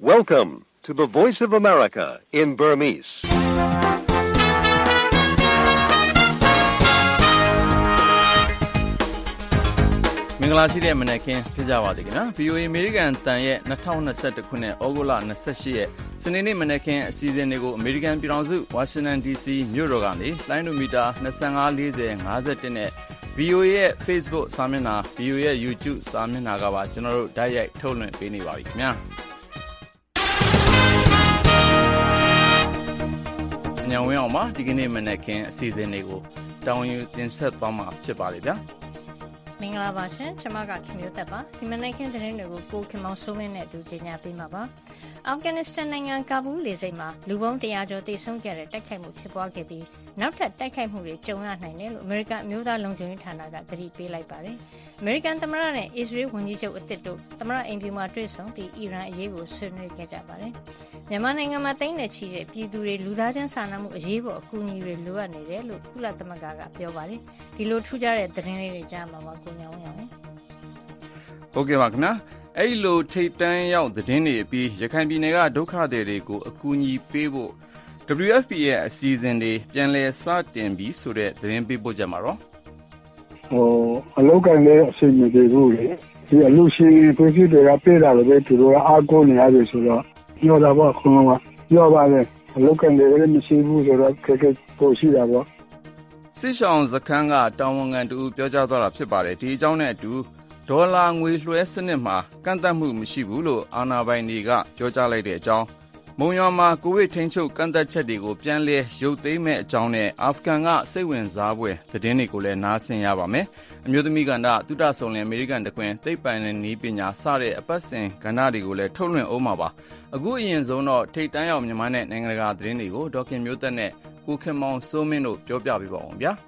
Welcome to the Voice of America in Burmese. ။မင်္ဂလာရှိတဲ့မနက်ခင်းဖြစ်ကြပါစေခင်ဗျာ။ VOA အမေရိကန်တန်ရဲ့2021ခုနှစ်ဩဂုတ်လ28ရက်စနေနေ့မနက်ခင်းအစီအစဉ်တွေကိုအမေရိကန်ပြည်ထောင်စုဝါရှင်တန် DC မြို့တော်ကနေလိုင်းဒိုမီတာ2540 51နဲ့ VOA ရဲ့ Facebook စာမျက်နှာ VOA ရဲ့ YouTube စာမျက်နှာကပါကျွန်တော်တို့ဓာတ်ရိုက်ထုတ်လွှင့်ပေးနေပါပြီခင်ဗျာ။ညောင်ဝင်းအောင်ပါဒီကနေ့မနက်ခင်းအစီအစဉ်တွေကိုတောင်းယူတင်ဆက်သွားမှာဖြစ်ပါလေဗျာ။မင်္ဂလာပါရှင်ကျွန်မကခင်မျိုးသက်ပါဒီမနေ့ခင်းသတင်းတွေကိုကိုခင်မောင်စိုးမင်းနဲ့အတူကြေညာပေးမှာပါအာဖဂန်နစ္စတန်နိုင်ငံကာဘူးလေဆိပ်မှာလူပေါင်း100ကျော်သေဆုံးခဲ့တဲ့တိုက်ခိုက်မှုဖြစ်ပွားခဲ့ပြီးနောက်ထပ်တိုက်ခိုက်မှုတွေကြုံရနိုင်တယ်လို့အမေရိကန်အမျိုးသားလုံခြုံရေးဌာနကသတိပေးလိုက်ပါတယ်အမေရိကန်သမ္မတနဲ့အစ္စရေးဝန်ကြီးချုပ်အသစ်တို့သမ္မတအိမ်ဖြူမှာတွေ့ဆုံပြီးအီရန်အရေးကိုဆွေးနွေးခဲ့ကြပါတယ်မြန်မာနိုင်ငံမှာတိမ့်နေချီတဲ့ပြည်သူတွေလူသားချင်းစာနာမှုအရေးပေါ်အကူအညီတွေလိုအပ်နေတယ်လို့ကုလသမဂ္ဂကပြောပါတယ်ဒီလိုထူးခြားတဲ့သတင်းလေးတွေကြားမှာပါကိုညောင်းရအောင်ဟုတ်ကဲ့ပါခင်ဗျာအဲ့လိုထိပ်တန်းရောက်သတင်းတွေအပြီးရခိုင်ပြည်နယ်ကဒုက္ခသည်တွေကိုအကူအညီပေးဖို့ WFP ရဲ့အစီအစဉ်တွေပြန်လည်စတင်ပြီးဆိုတဲ့သတင်းပေးပို့ချက်မှာတော့အလောက်ကန်တဲ့အစီအစဉ်တွေကိုလေဒီအလူရှင်ပြည်သူတွေကပေးတာလည်းသူတို့ကအားကိုးနေရတယ်ဆိုတော့ပြောတာပေါ့ခုနကပြောပါလေအလောက်ကန်တွေလည်းမရှိဘူးဆိုတော့ခက်ခဲပို့ရှိတာပေါ့စစ်ဆောင်စခန်းကတာဝန်ခံတူပြောကြားသွားတာဖြစ်ပါတယ်ဒီအကြောင်းနဲ့အတူဒေါ်လာငွေလွှဲစနစ်မှာကန့်သတ်မှုမရှိဘူးလို့အာဏာပိုင်တွေကပြောကြားလိုက်တဲ့အကြောင်းမုံရွာမှာကိုဗစ်ထိန်းချုပ်ကန့်သတ်ချက်တွေကိုပြန်လည်ရုပ်သိမ်းမဲ့အကြောင်းနဲ့အာဖဂန်ကစိတ်ဝင်စားဖွယ်သတင်းတွေကိုလည်းနားဆင်ရပါမယ်အမျိုးသမီးကဏ္ဍသုတဆုံလင်အမေရိကန်တခွင်သိပ္ပံနဲ့နည်းပညာစတဲ့အပတ်စဉ်ကဏ္ဍတွေကိုလည်းထုတ်လွှင့်အောင်ပါပါအခုအရင်ဆုံးတော့ထိပ်တန်းရောက်မြန်မာနဲ့နိုင်ငံတကာသတင်းတွေကိုဒေါခင်မျိုးသက်နဲ့ကိုခင်မောင်စိုးမင်းတို့ပြောပြပေးပါအောင်ဗျာ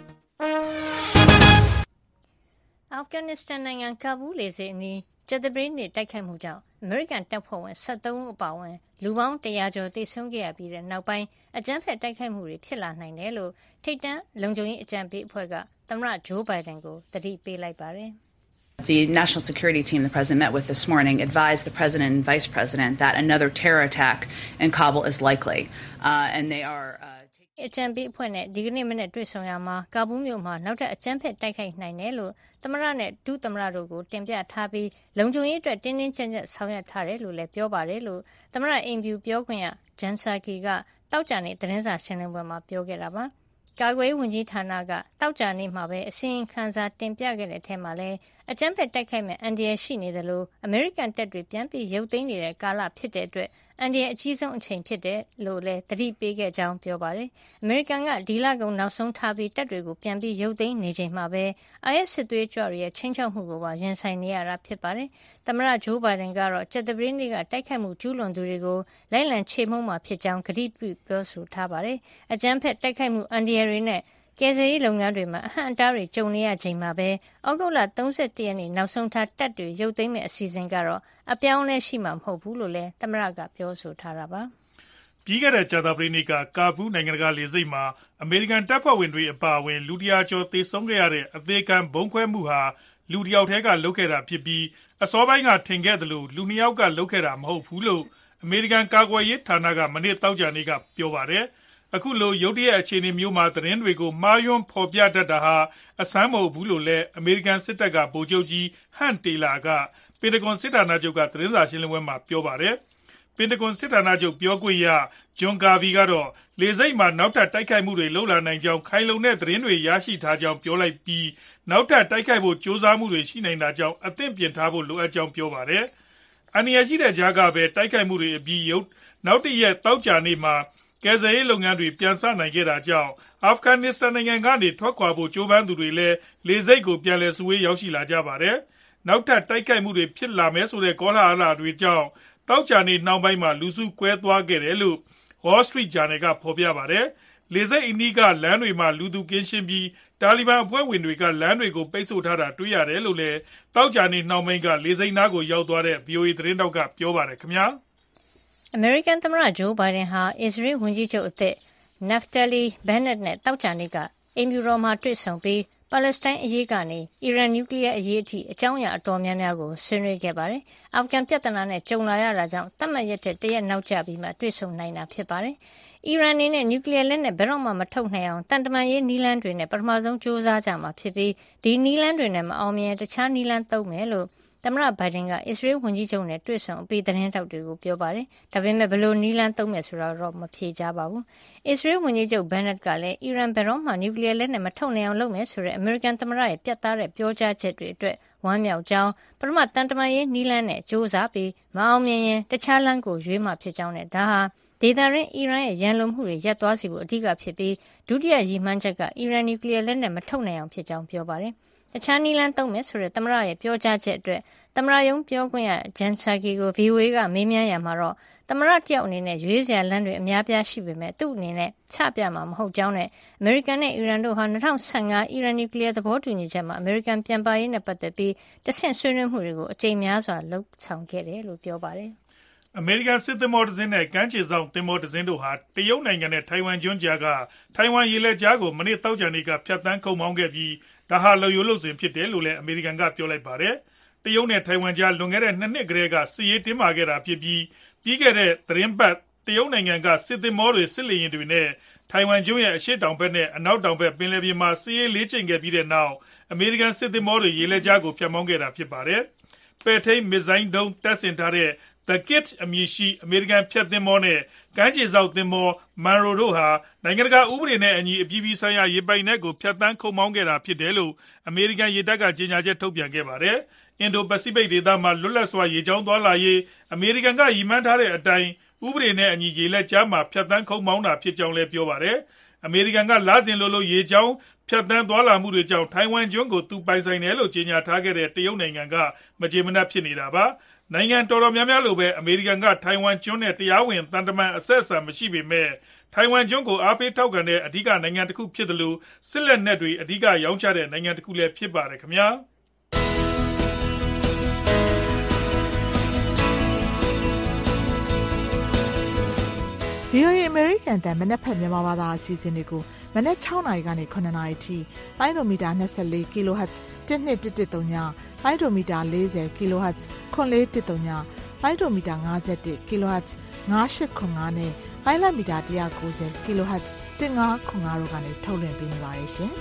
အာဖဂန်နစ္စတန်နိုင်ငံကာဘူးလေဆိပ်အနီးကြာသပတေးနေ့တိုက်ခိုက်မှုကြောင့်အမေရိကန်တပ်ဖွဲ့ဝင်73ဦးအပါအဝင်လူပေါင်း100ကျော်သေဆုံးခဲ့ရပြီးတဲ့နောက်ပိုင်းအကြမ်းဖက်တိုက်ခိုက်မှုတွေဖြစ်လာနိုင်တယ်လို့ထိပ်တန်းလုံခြုံရေးအကြံပေးအဖွဲ့ကသမ္မတဂျိုးဘိုင်ဒန်ကိုသတိပေးလိုက်ပါတယ် The National Security Team the President met with this morning advised the President and Vice President that another terror attack in Kabul is likely, and they are အကြံပေးအဖွဲ့နဲ့ဒီကနေ့မနေ့တွေ့ဆုံရမှာကာဘူးမြို့မှာနောက်ထပ်အကြမ်းဖက်တိုက်ခိုက်နိုင်တယ်လို့သမ္မတနဲ့ဒုသမ္မတတို့ကိုတင်ပြထားပြီးလုံခြုံရေးအတွက်တင်းတင်းကျပ်ကျပ်ဆောင်ရွက်ထားတယ်လို့လည်းပြောပါတယ်လို့သမ္မတအိမ်ဖြူပြောခွင့်ရဂျန်ဆာကီကတောက်ကြနေသတင်းစာရှင်းလင်းပွဲမှာပြောခဲ့တာပါကာကွယ်ရေးဝန်ကြီးဌာနကတောက်ကြနေမှာပဲအစီရင်ခံစာတင်ပြခဲ့တဲ့အထက်မှာလည်းအကြမ်းဖက်တိုက်ခိုက်မဲ့အန်ဒီရရှိနေတယ်လို့အမေရိကန်တပ်တွေပြန်ပြီးရုပ်သိမ်းနေတဲ့ကာလဖြစ်တဲ့အတွက်အန်ဒီရအကြီးဆုံးအချိန်ဖြစ်တယ်လို့လည်းသတိပေးခဲ့ကြောင်းပြောပါတယ်။အမေရိကန်ကဒီလကုန်နောက်ဆုံးထားပြီးတပ်တွေကိုပြန်ပြီးရုပ်သိမ်းနေချိန်မှာပဲ IS စစ်သွေးကြွတွေရဲ့ချင်းချောက်မှုကိုပါရင်ဆိုင်နေရတာဖြစ်ပါတယ်။သမ္မတဂျိုးဘိုင်ဒန်ကတော့ကြာသပတေးနေ့ကတိုက်ခိုက်မှုကျူးလွန်သူတွေကိုလိုက်လံချေမှုန်းမှာဖြစ်ကြောင်းကတိပြုပြောဆိုထားပါတယ်။အကြမ်းဖက်တိုက်ခိုက်မှုအန်ဒီရတွေနဲ့ကယ်ဆယ်ရေးလုပ်ငန်းတွေမှာအဟန့်အတားတွေကြုံနေရချိန်မှာပဲဩဂုတ်လ31ရက်နေ့နောက်ဆုံးထားတပ်တွေရုပ်သိမ်းမဲ့အစီအစဉ်ကတော့အပြောင်းအလဲရှိမှာမဟုတ်ဘူးလို့လည်းသမ္မတကပြောဆိုထားတာပါပြီးခဲ့တဲ့ကြာသပတေးနေ့ကကာဘူးနိုင်ငံတကာလေဆိပ်မှာအမေရိကန်တပ်ဖွဲ့ဝင်တွေအပါအဝင်လူ100ကျော်သေဆုံးခဲ့ရတဲ့အသေးခံဘုံခွဲမှုဟာလူတစ်ယောက်တည်းကလုပ်ခဲ့တာဖြစ်ပြီးအစောပိုင်းကထင်ခဲ့သလိုလူ2ယောက်ကလုပ်ခဲ့တာမဟုတ်ဘူးလို့အမေရိကန်ကာကွယ်ရေးဌာနကမနေ့တောက်ကြနေ့ကပြောပါတယ်အခုလိုရုတ်တရက်အခြေအနေမျိုးမှာသတင်းတွေကိုမှားယွင်းဖော်ပြတတ်တာဟာအဆန်းမဟုတ်ဘူးလို့လည်းအမေရိကန်စစ်တပ်ကဗိုလ်ချုပ်ကြီးဟန်တေလာကပင်တဂွန်စစ်ဌာနချုပ်ကသတင်းစာရှင်းလင်းပွဲမှာပြောပါတယ်ပင်တဂွန်စစ်ဌာနချုပ်ပြောခွင့်ရဂျွန်ကာဗီကတော့လေဆိပ်မှာနောက်ထပ်တိုက်ခိုက်မှုတွေလုပ်လာနိုင်ကြောင်းခိုင်လုံတဲ့သတင်းတွေရရှိထားကြောင်းပြောလိုက်ပြီးနောက်ထပ်တိုက်ခိုက်ဖို့ကြိုးစားမှုတွေရှိနိုင်တာကြောင့်အသင့်ပြင်ထားဖို့လိုအပ်ကြောင်းပြောပါတယ်အန်ရရှိတဲ့ကြားကပဲတိုက်ခိုက်မှုတွေအပြီးနောက်တရက်တောက်ကြနေ့မှာကယ်ဆယ်ရေးလုပ်ငန်းတွေပြန်ဆနိုင်ခဲ့တာကြောင့်အာဖဂန်နစ္စတန်နိုင်ငံကနေထွက်ခွာဖို့ကြိုးပမ်းသူတွေလည်းလေဆိပ်ကိုပြန်လည်စုဝေးရောက်ရှိလာကြပါတယ်။နောက်ထပ်တိုက်ခိုက်မှုတွေဖြစ်လာမယ်ဆိုတဲ့ကောလာဟလတွေကြောင့်တောက်ကြနေနှောင်းပိုင်းမှာလူစုကွဲသွားခဲ့တယ်လို့ Wall Street Journal ကဖော်ပြပါတယ်။လေဆိပ်အနီးကလမ်းတွေမှာလူသူကင်းရှင်းပြီးတာလီဘန်အဖွဲ့ဝင်တွေကလမ်းတွေကိုပိတ်ဆို့ထားတာတွေ့ရတယ်လို့လည်းတောက်ကြနေနှောင်းပိုင်းကလေဆိပ်နားကိုရောက်သွားတဲ့ VOA သတင်းတောက်ကပြောပါတယ်ခင်ဗျာ။အမေရိကန်သမ္မတဂျိုးဘိုင်ဒန်ဟာအစ္စရေးဝန်ကြီးချုပ်အသစ်နက်ဖ်တယ်လီဘန်နက်နဲ့တောက်ကြနေ့ကအိမ်ဖြူတော်မှာတွေ့ဆုံပြီးပါလက်စတိုင်းအရေးကနေအီရန်နျူကလ িয়ার အရေးအထိအကြောင်းအရာအတော်များများကိုဆွေးနွေးခဲ့ပါတယ်။အာဖဂန်ပြဿနာနဲ့ကြုံလာရတာကြောင့်သတ်မှတ်ရက်တရက်နောက်ကျပြီးမှတွေ့ဆုံနိုင်တာဖြစ်ပါတယ်။အီရန်အနေနဲ့နျူကလ িয়ার လက်နက်ဘယ်တော့မှမထုတ်နိုင်အောင်တန်တမာရေးနည်းလမ်းတွေနဲ့ပထမဆုံးစူးစမ်းကြမှာဖြစ်ပြီးဒီနည်းလမ်းတွေနဲ့မအောင်မြင်တခြားနည်းလမ်းသုံးမယ်လို့သမ္မတဘိုင်ဒန်ကအစ္စရေးဝန်ကြီးချုပ်နဲ့တွေ့ဆုံအပြီးသတင်းထောက်တွေကိုပြောပါတယ်။ဒါပေမဲ့ဘယ်လိုနည်းလမ်းသုံးမယ်ဆိုတာတော့မဖြေကြားပါဘူး။အစ္စရေးဝန်ကြီးချုပ်ဘန်နက်ကလည်းအီရန်ဘယ်တော့မှနျူကလ িয়ার လက်နက်မထုတ်နိုင်အောင်လုပ်မယ်ဆိုတဲ့အမေရိကန်သမ္မတရဲ့ပြတ်သားတဲ့ပြောကြားချက်တွေအတွက်ဝမ်းမြောက်ကြောင်းပထမတန်တမာရေးနည်းလမ်းနဲ့စူးစမ်းပြီးမအောင်မြင်ရင်တခြားလမ်းကိုရွေးမှဖြစ်ကြောင်းနဲ့ဒါဟာဒေသတွင်းအီရန်ရဲ့ရန်လိုမှုတွေရပ်သွားစေဖို့အဓိကဖြစ်ပြီးဒုတိယရည်မှန်းချက်ကအီရန်နျူကလ িয়ার လက်နက်မထုတ်နိုင်အောင်ဖြစ်ကြောင်းပြောပါတယ်။တခြားနည်းလမ်းသုံးမယ်ဆိုတဲ့သမ္မတရဲ့ပြောကြားချက်အတွက်သမ္မတရုံးပြောခွင့်ရဂျန်ဆာကီကို VOA ကမေးမြန်းရမှာတော့သမ္မတတယောက်အနေနဲ့ရွေးစရာလမ်းတွေအများပြားရှိပေမဲ့သူ့အနေနဲ့ချပြမှာမဟုတ်ကြောင်းနဲ့အမေရိကန်နဲ့အီရန်တို့ဟာ2015အီရန်နျူကလ িয়ার သဘောတူညီချက်မှာအမေရိကန်ပြန်ပါရေးနဲ့ပတ်သက်ပြီးတဆင့်ဆွေးနွေးမှုတွေကိုအကြိမ်များစွာလှုပ်ဆောင်ခဲ့တယ်လို့ပြောပါတယ်။အမေရိကန်စစ်သင်္ဘောတစ်စင်းနဲ့ကမ်းခြေစောင့်သင်္ဘောတစ်စင်းတို့ဟာတရုတ်နိုင်ငံနဲ့ထိုင်ဝမ်ကျွန်းကြားကထိုင်ဝမ်ရေလက်ကြားကိုမနေ့တောက်ကြံနေ့ကဖြတ်တန်းခုတ်မောင်းခဲ့ပြီးဒါဟာလုံယုံလို့စဉ်ဖြစ်တယ်လို့လည်းအမေရိကန်ကပြောလိုက်ပါတယ်။တရုတ်နဲ့ထိုင်ဝမ်ကြားလွန်ခဲ့တဲ့2 နှစ်ကတည်းကစစ်ရေးတင်းမာခဲ့တာဖြစ်ပြီးပြီးခဲ့တဲ့သတင်းပတ်တရုတ်နိုင်ငံကစစ်သင်္ဘောတွေစစ်လေယာဉ်တွေနဲ့ထိုင်ဝမ်ကျွန်းရဲ့အရှေ့တောင်ဘက်နဲ့အနောက်တောင်ဘက်ပင်လယ်ပြင်မှာစစ်ရေးလေ့ကျင့်ခဲ့ပြီးတဲ့နောက်အမေရိကန်စစ်သင်္ဘောတွေရေလက်ကြားကိုဖြတ်မောင်းခဲ့တာဖြစ်ပါတယ်။ပဲ့ထိန်းမစ်ဇိုင်းဒုံးတပ်ဆင်ထားတဲ့ The Kit အမည်ရှိအမေရိကန်ဖျက်သင်္ဘောနဲ့ကမ်းခြေစောင့်သင်္ဘော Monroe တို့ဟာနိုင်ငံတကာဥပဒေနဲ့အညီအပြည်ပြည်ဆိုင်ရာရေပိုင်နက်ကိုဖျက်ဆီးခုတ်မောင်းခဲ့တာဖြစ်တယ်လို့အမေရိကန်ရေတပ်ကကြေညာချက်ထုတ်ပြန်ခဲ့ပါတယ်။အင်ဒိုပစိဖိတ်ဒေသမှာလွတ်လပ်စွာရေကြောင်းသွားလာရေးအမေရိကန်ကရည်မှန်းထားတဲ့အတိုင်းဥပဒေနဲ့အညီရေလက်ကြားမှာဖျက်ဆီးခုတ်မောင်းတာဖြစ်ကြောင်းလည်းပြောပါတယ်။အမေရိကန်ကလစဉ်လိုရေကြောင်းဖြတ်တန်းသွားလာမှုတွေကြောင့်ထိုင်ဝမ်ကျွန်းကိုသူပိုင်ဆိုင်တယ်လို့ကြေညာထားခဲ့တဲ့တရုတ်နိုင်ငံကမကြေမနပ်ဖြစ်နေတာပါ။နိုင်ငံတော်တော်များများလိုပဲအမေရိကန်ကထိုင်ဝမ်ကျွန်းနဲ့တရားဝင်သံတမန်အဆက်အဆံမရှိပေမဲ့ထိုင်ဝမ်ကျွန်းကိုအားပေးထောက်ခံတဲ့အဓိကနိုင်ငံတစ်ခုဖြစ်တယ်လို့စစ်လက်နက်တွေအဓိကရောင်းချတဲ့နိုင်ငံတစ်ခုလည်းဖြစ်ပါတယ်ခင်ဗျာ။ VOA American တန်မနက်ဖက်မြန်မာဘာသာအစီအစဉ်တွေကိုမနက်6နာရီကနေ9နာရီထိလိုင်းဒိုမီတာ24 kHz 1213ညလိုင်းဒိုမီတာ40 kHz 9413ညလိုင်းဒိုမီတာ51 kHz 9895နဲ့လိုင်းလမီတာ190 kHz 1505တို့ကနေထုတ်လွှင့်ပေးနေပါတယ်ရှင်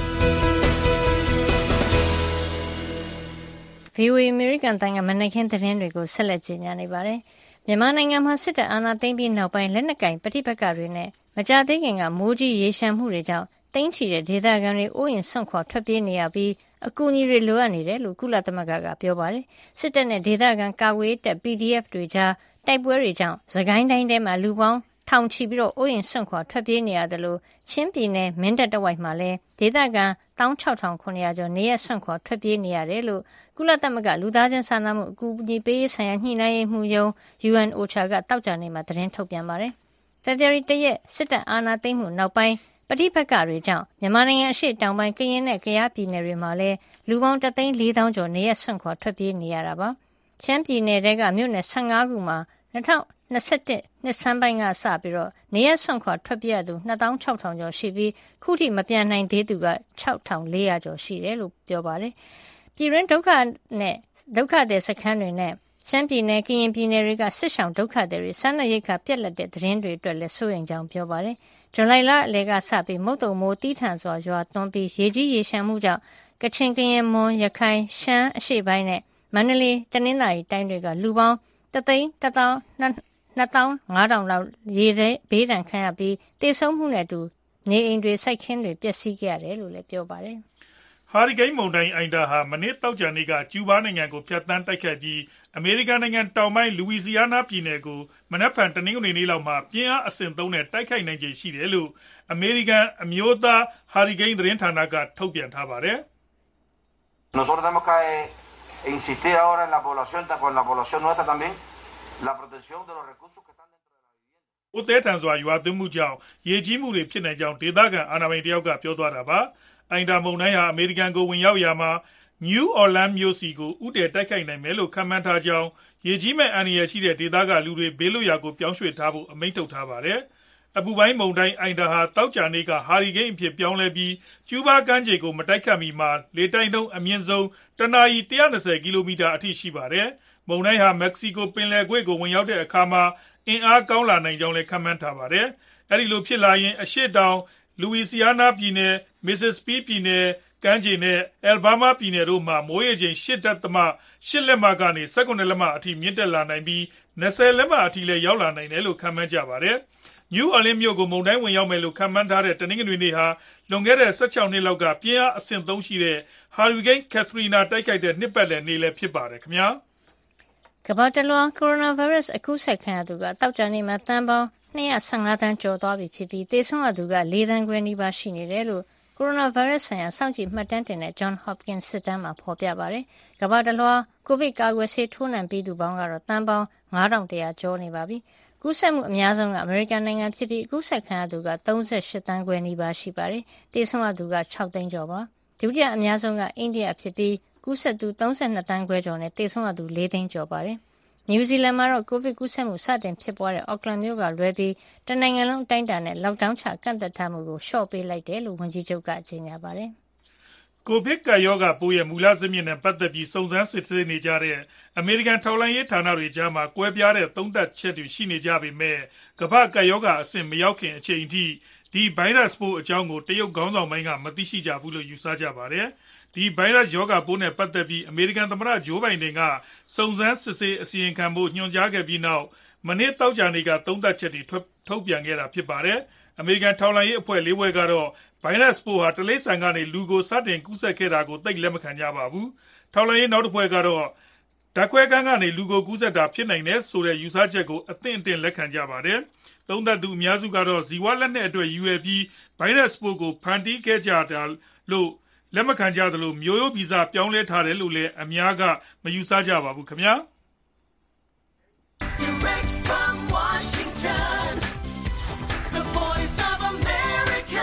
။ VOA American တန်ကမနက်ခင်းသတင်းတွေကိုဆက်လက်ကြီးညာနေပါတယ်။မြန်မာနိုင်ငံမှာစစ်တပ်အာဏာသိမ်းပြီးနောက်ပိုင်းလက်နက်ကင်ပဋိပက္ခတွေနဲ့မကြာသေးခင်ကမိုးကြီးရေရှမ်းမှုတွေကြောင့်တိမ်းချီတဲ့ဒေသခံတွေအိုးအိမ်စွန့်ခွာထွက်ပြေးနေရပြီးအကူအညီတွေလိုအပ်နေတယ်လို့ကုလသမဂ္ဂကပြောပါတယ်။စစ်တပ်နဲ့ဒေသခံကာကွယ်တပ် PDF တွေကြားတိုက်ပွဲတွေကြောင့်စကိုင်းတိုင်းထဲမှာလူပေါင်းထောင်ချီပြီးအိုးအိမ်စွန့်ခွာထွက်ပြေးနေရတယ်လို့ချင်းပြည်နယ်မင်းတပ်တဝိုက်မှာလည်းဒေသခံ16900ကျော်နေရစွန့်ခွာထွက်ပြေးနေရတယ်လို့ကုလသမဂ္ဂလူသားချင်းစာနာမှုအကူအညီပေးရေးဆိုင်ရာညှိနှိုင်းရေးမှူးရုံး UNOCHA ကတောက်ကြနေ့မှာသတင်းထုတ်ပြန်ပါတယ်။ ဖေဖော်ဝါရီ1ရက်စစ်တပ်အာဏာသိမ်းမှုနောက်ပိုင်းပဋိပက္ခတွေကြောင့်မြန်မာနိုင်ငံအရှေ့တောင်ပိုင်းကရင်နဲ့ကယားပြည်နယ်တွေမှာလည်းလူပေါင်း1,400,000 ကျော်နေရစွန့်ခွာထွက်ပြေးနေရတာပါ။ချင်းပြည်နယ်ကမြို့နယ်15ခုမှာ2021နှစ်ဆန်းပိုင်းကစပြီးနေရစွန့်ခွာထွက်ပြေးရသူ26,000 ကျော်ရှိပြီးခုထိမပြန်နိုင်သေးသူက6,400 ကျော်ရှိတယ်လို့ပြောပါတယ်။ပြည်တွင်းဒုက္ခသည်စခန်းတွေနဲ့ရှမ်းပြည်နယ်ကရင်ပြည်နယ်တွေကစစ်ရှောင်ဒုက္ခသည်တွေစားနပ်ရိက္ခာပြတ်လတ်တဲ့သတင်းတွေအတွက်လည်းစိုးရိမ်ကြောင်းပြောပါတယ်။ဇူလိုင်လအလယ်ကစပြီးမုတ်တုံမိုးတီးထန်စွာရွာသွန်းပြီးရေကြီးရေရှမ်းမှုကြောင့်ကချင်ကရင်မွန်ရခိုင်ရှမ်းအရှေ့ပိုင်းနဲ့မန္တလေးတနင်္သာရီတိုင်းတွေကလူပေါင်း1,250,000 လောက်ရေဘေးဒဏ်ခံရပြီးတေဆုံးမှုနဲ့အတူနေအိမ်တွေစိုက်ခင်းတွေပျက်စီးခဲ့ရတယ်လို့လည်းပြောပါတယ်။ဟာရီကိန်းမုန်တိုင်းအိုင်ဒါဟာမနေ့တောက်ကြနေ့ကကျူးဘားနိုင်ငံကိုဖျက်ဆီးတိုက်ခတ်ပြီးအမေရိကန်နိုင်ငံတောင်ပိုင်းလူဝီစီယာနာပြည်နယ်ကိုမနက်ဖြန်တနင်္ဂနွေနေ့လောက်မှာပြင်းအားအဆင့်3နဲ့တိုက်ခိုက်နိုင်ခြေရှိတယ်လို့အမေရိကန်အမျိုးသားဟာရီကိန်းသတင်းဌာနကထုတ်ပြန်ထားပါတယ်။ Nosotros tenemos que insistir ahora en la población, con la población nuestra también, la protección de los recursos que están dentro de la vivienda. ဦးသေးထန်စွာရွာသွန်းမှုကြောင့်ရေကြီးမှုတွေဖြစ်နိုင်ကြောင်းဒေသခံအာဏာပိုင်တယောက်ကပြောသွားတာပါ။အိုင်ဒါမုန်တိုင်းဟာအမေရိကန်ကိုဝင်ရောက်ရာမှာ New Orleans မြို့စီကိုဥတည်တိုက်ခိုက်နိုင်မယ်လို့ခန့်မှန်းထားကြောင်းရေကြီးမဲ့အန္တရာယ်ရှိတဲ့ဒေသကလူတွေဘေးလွတ်ရာကိုပြောင်းရွှေ့ထားဖို့အမိန့်ထုတ်ထားပါတယ်။အပူပိုင်းမုန်တိုင်းအိုင်ဒါဟာတောက်ကြနေကဟာရီကိန်းအဖြစ်ပြောင်းလဲပြီးကျူးဘားကမ်းခြေကိုမတိုက်ခတ်မီမှာလေတိုက်နှုန်းအမြင့်ဆုံးတနာရီ120ကီလိုမီတာအထိရှိပါတယ်။မုန်တိုင်းဟာမက္ကဆီကိုပင်လယ်ကွေ့ကိုဝင်ရောက်တဲ့အခါမှာအင်အားကောင်းလာနိုင်ကြောင်းလည်းခန့်မှန်းထားပါတယ်။အဲဒီလိုဖြစ်လာရင်အရှေ့တောင်လူဝီစီယာနာပြည်နယ်၊မစ်စစ်စပီပြည်နယ်ကမ်းခြေနဲ့အယ်ဘားမားပြည်နယ်တို့မှာမိုးရေချိန်8.8 လက်မကနေ17 လက်မအထိမြင့်တက်လာနိုင်ပြီး20 လက်မအထိလည်းရောက်လာနိုင်တယ်လို့ခန့်မှန်းကြပါတယ်။ New Orleans မြို့ကိုမုန်တိုင်းဝင်ရောက်မယ်လို့ခန့်မှန်းထားတဲ့တနင်္ဂနွေနေ့ဟာလွန်ခဲ့တဲ့16 နှစ်လောက်ကပြင်းအားအဆင့်3ရှိတဲ့ Hurricane Katrina တိုက်ခိုက်တဲ့နှစ်ပတ်လည်နေ့လည်းဖြစ်ပါတယ်ခင်ဗျာ။ကမ္ဘာတလွှားကိုရိုနာဗိုင်းရပ်စ်အကူးစက်ခံရသူကတောက်ကြနေမှာတန်ပေါင်း215 သန်းကျော်သွားပြီဖြစ်ပြီးသေဆုံးရသူက4 သန်းခွဲနီးပါးရှိနေတယ်လို့ကိုရိုနာဗိုင်းရပ်စ်ဆိုင်ရာစောင့်ကြည့်မှတ်တမ်းတင်တဲ့ John Hopkins စစ်တမ်းမှာဖော်ပြပါတယ်။ကမ္ဘာတလွှားကိုဗစ်ကာကွယ်ဆေးထိုးနှံပြီးသူပေါင်းကတော့တန်ပေါင်း9100ကျော်နေပါပြီ။ကူးစက်မှုအများဆုံးကအမေရိကန်နိုင်ငံဖြစ်ပြီးကူးစက်ခံရသူက38 သန်းခွဲနီးပါးရှိပါတယ်။သေဆုံးရသူက6 သိန်းကျော်ပါ။ဒုတိယအများဆုံးကအိန္ဒိယဖြစ်ပြီးကူးစက်သူ32 သန်းခွဲကျော်နဲ့သေဆုံးရသူ4 သိန်းကျော်ပါတယ်။နယူးဇီလန်မှာတော့ကိုဗစ်ကူးစက်မှုစတင်ဖြစ်ပွားတဲ့ Auckland မြို့ကလွဲပြီးတနိုင်ငံလုံးအတိုင်းအတာနဲ့ Lockdown ချကန့်သတ်ထားမှုကိုလျှော့ပေးလိုက်တယ်လို့ဝန်ကြီးချုပ်ကကြေညာပါတယ်။ကိုဗစ်ကပ်ရောဂါပိုးရဲ့မူလဇစ်မြစ်နဲ့ပတ်သက်ပြီးစုံစမ်းစစ်ဆေးနေကြတဲ့အမေရိကန်ထောက်လှမ်းရေးဌာနတွေကြားမှာကွဲပြားတဲ့သုံးသပ်ချက်တွေရှိနေကြပေမဲ့ကမ္ဘာ့ကပ်ရောဂါအဆင့်မရောက်ခင်အချိန်ထိဒီဗိုင်းရပ်စ်ပိုးအကြောင်းကိုတရုတ်ခေါင်းဆောင်ပိုင်းကမသိရှိကြဘူးလို့ယူဆကြပါတယ်။ဒီဗိုင်းရပ်စ်ရောဂါပိုးနဲ့ပတ်သက်ပြီးအမေရိကန်သမ္မတဂျိုးဘိုင်ဒန်ကစုံစမ်းစစ်ဆေးအစီရင်ခံဖို့ညွှန်ကြားခဲ့ပြီးနောက်မနေ့တောက်ကြနေ့ကသုံးသပ်ချက်တွေထုတ်ပြန်ခဲ့တာဖြစ်ပါတယ်။အမေရိကန်ထောက်လှမ်းရေးအဖွဲ့၄ဖွဲ့ကတော့ဗိုင်းရပ်စ်ပိုးဟာတိရစ္ဆာန်ကနေလူကိုစတင်ကူးစက်ခဲ့တာကိုသိလက်မခံကြပါဘူး။ထောက်လှမ်းရေးနောက်တစ်ဖွဲ့ကတော့ဓာတ်ခွဲခန်းကနေလူကိုကူးစက်တာဖြစ်နိုင်တယ်ဆိုတဲ့ယူဆချက်ကိုအသင့်လက်ခံကြပါတယ်။သုံးသပ်သူအများစုကတော့ဇီဝလက်နက်အတွက်ရည်ရွယ်ပြီးဗိုင်းရပ်စ်ပိုးကိုဖန်တီးခဲ့ကြတာလို့လက်မခံကြသလိုမျိုးရိုးဗီဇပြောင်းလဲထားတယ်လို့လည်းအများကမယူဆကြပါဘူးခင်ဗျာ Direct from Washington, the voice of America,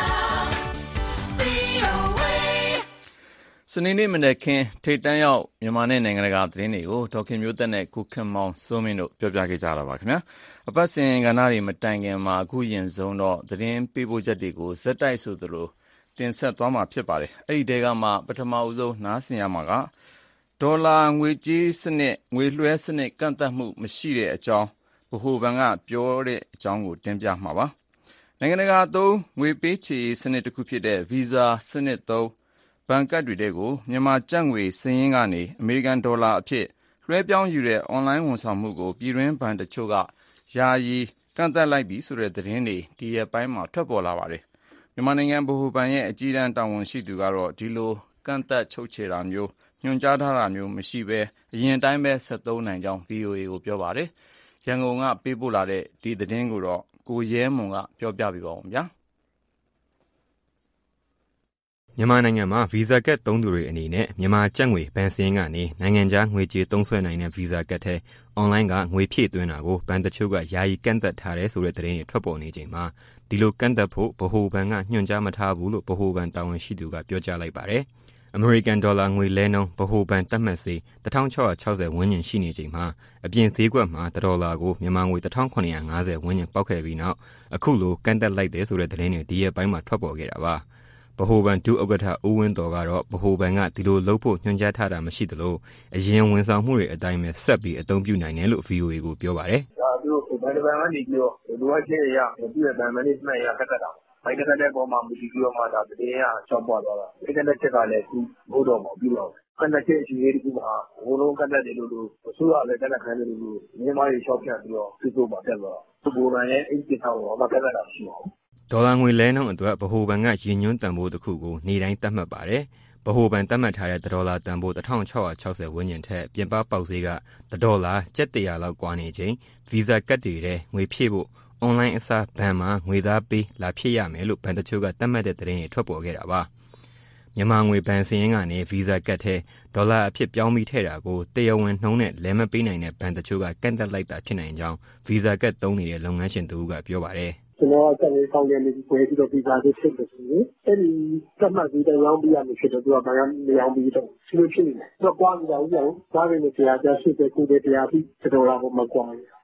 VOA. စနေနေ့မနက်ခင်းထိပ်တန်းရောက်မြန်မာနဲ့နိုင်ငံတကာသတင်းတွေကိုဒေါခင်မျိုးသက်နဲ့ကိုခင်မောင်စိုးမင်းတို့ပြောပြခဲ့ကြတာပါခင်ဗျာအပတ်စဉ်ကဏ္ဍတွေမတိုင်ခင်မှာအခုရင်ဆုံးတော့သတင်းပေးပို့ချက်တွေကိုဇက်တိုက်ဆိုသလိုတင်ဆက်သွားမှာဖြစ်ပါတယ်အဲ့ဒီတဲကမှပထမအဦးဆုံးနားဆင်ရမှာကဒေါ်လာငွေကြေးစနစ်ငွေလွှဲစနစ်ကန့်သတ်မှုမရှိတဲ့အကြောင်းဗဟိုဘဏ်ကပြောတဲ့အကြောင်းကိုတင်ပြမှာပါနိုင်ငံတကာသုံးငွေပေးချေစနစ်တစ်ခုဖြစ်တဲ့ Visa စနစ်သုံးဘဏ်ကတ်တွေကိုမြန်မာကျပ်ငွေစည်ရင်းကနေအမေရိကန်ဒေါ်လာအဖြစ်လွှဲပြောင်းယူတဲ့အွန်လိုင်းဝန်ဆောင်မှုကိုပြည်တွင်းဘဏ်တချို့ကယာယီကန့်သတ်လိုက်ပြီဆိုတဲ့သတင်းတွေဒီရက်ပိုင်းမှာထွက်ပေါ်လာပါတယ်မြန်မာနိုင်ငံဗဟိုဘဏ်ရဲ့အကြီးအကဲတာဝန်ရှိသူကတော့ဒီလိုကန့်သတ်ချုပ်ချယ်တာမျိုးညွှန်ကြားထားတာမျိုးမရှိဘဲအရင်တိုင်းပဲဆက်သုံးနိုင်ကြောင်း VOA ကိုပြောပါတယ်ရန်ကုန်ကပေးပို့လာတဲ့ဒီသတင်းကိုတော့ကိုရဲမွန်ကပြောပြပေးပါဦးဗျာမြန်မာနိုင်ငံမှာ Visa ကတ်သုံးသူတွေအနေနဲ့မြန်မာကျပ်ငွေဘဏ်စင်းကနေနိုင်ငံခြားငွေကြေးသုံးစွဲနိုင်တဲ့ Visa ကတ်ထဲအွန်လိုင်းကငွေဖြည့်သွင်းတာကိုဘဏ်တချို့ကယာယီကန့်သတ်ထားတယ်ဆိုတဲ့သတင်းတွေထွက်ပေါ်နေချိန်မှာဒီလိုကန့်သတ်ဖို့ဗဟိုဘဏ်ကညွှန်ကြားမထားဘူးလို့ဗဟိုဘဏ်တာဝန်ရှိသူကပြောကြားလိုက်ပါတယ်။ အမေရိကန်ဒေါ်လာငွေလဲနှုန်းဗဟိုဘဏ်သတ်မှတ်ဈေး1660ဝန်းကျင်ရှိနေချိန်မှာအပြင်ဈေးကွက်မှာ$လာကိုမြန်မာငွေ1750ဝန်းကျင်ပေါက်ခဲ့ပြီးနောက်အခုလိုကန့်သတ်လိုက်တယ်ဆိုတဲ့သတင်းတွေဒီရက်ပိုင်းမှာထွက်ပေါ်ခဲ့တာပါ။ဗဟိုဘဏ်ဒုဥက္ကဋ္ဌဦးဝင်းတော်ကတော့ဗဟိုဘဏ်ကဒီလိုလုပ်ဖို့ညွှန်ကြားထားတာမရှိသလိုအရင်ဝန်ဆောင်မှုတွေအတိုင်းပဲဆက်ပြီးအသုံးပြုနိုင်တယ်လို့ VOA ကိုပြောပါတယ်။ဒါသူတို့ဘဏ်ကနေပြီးတော့လိုအပ်ချက်အရသူ့ရဲ့ဘဏ် management ရကတ်တာ။ဘိုင်ကတ်တဲ့ပုံမှာမူတည်ပြီးတော့မှဒါတည်ရချောက်ပွားသွားတာ။ဒီကနေ့ချက်ကလည်းသူဘိုးတော်မှာပြီးတော့ကတ်တဲ့ချက်အစီအစဉ်ဒီမှာဘိုးလုံးကတ်တဲ့လို့အစိုးရလည်းကတ်တဲ့ခံတယ်လို့မြန်မာတွေရှော့ပြပြီးတော့သူ့ကိုပါတက်သွားတာ။ဘိုးတော်ရဲ့အဲ့ဒီထောင်တော့ကတ်တာရှိပါဘူး။ဒေါ်လာငွေလဲနှုန်းအတွက်ဗဟိုဘဏ်ကရည်ညွှန်းတန်ဖိုးတစ်ခုကိုနေ့တိုင်းသတ်မှတ်ပါတယ်။ဗဟိုဘဏ်သတ်မှတ်ထားတဲ့$တန်ဖိုး1660ဝန်းကျင်ထက်ပြင်ပပေါက်ဈေးက$ကျပ်100လောက်ကွာနေချိန် Visa ကတ်တွေထဲငွေဖြည့်ဖို့အွန်လိုင်းအစားဘဏ်မှာငွေသားပေးလာဖြည့်ရမယ်လို့ဘဏ်တချို့ကသတ်မှတ်တဲ့သတင်းတွေထွက်ပေါ်ခဲ့တာပါ။မြန်မာငွေဘဏ်စင်းကနေ Visa ကတ်ထဲဒေါ်လာအဖြစ်ပြောင်းပြီးထည့်တာကိုတရားဝင်နှုန်းနဲ့လဲမပေးနိုင်တဲ့ဘဏ်တချို့ကကန့်သတ်လိုက်တာဖြစ်နိုင်ကြောင်း Visa ကတ်သုံးနေတဲ့လုပ်ငန်းရှင်တူကပြောပါတယ်။ကျွန်တော်ကစက်ရေးကောင်းတယ်လို့ပြောပြီးတော့ Visa ကိုဖြစ်တယ်ဆိုရင်အဲ့ဒီသတ်မှတ်ပြီးတော့ရောင်းပြရမယ်ဖြစ်တော့သူကဘာမှမရောင်းပြီးတော့ဆွေးဖြစ်နေတယ်။သူကကွာနေတာဦးကြောင့်ကွာနေတယ်တရားကျရှိတဲ့ကိုယ်တရားပြီး$ကိုမကွာဘူး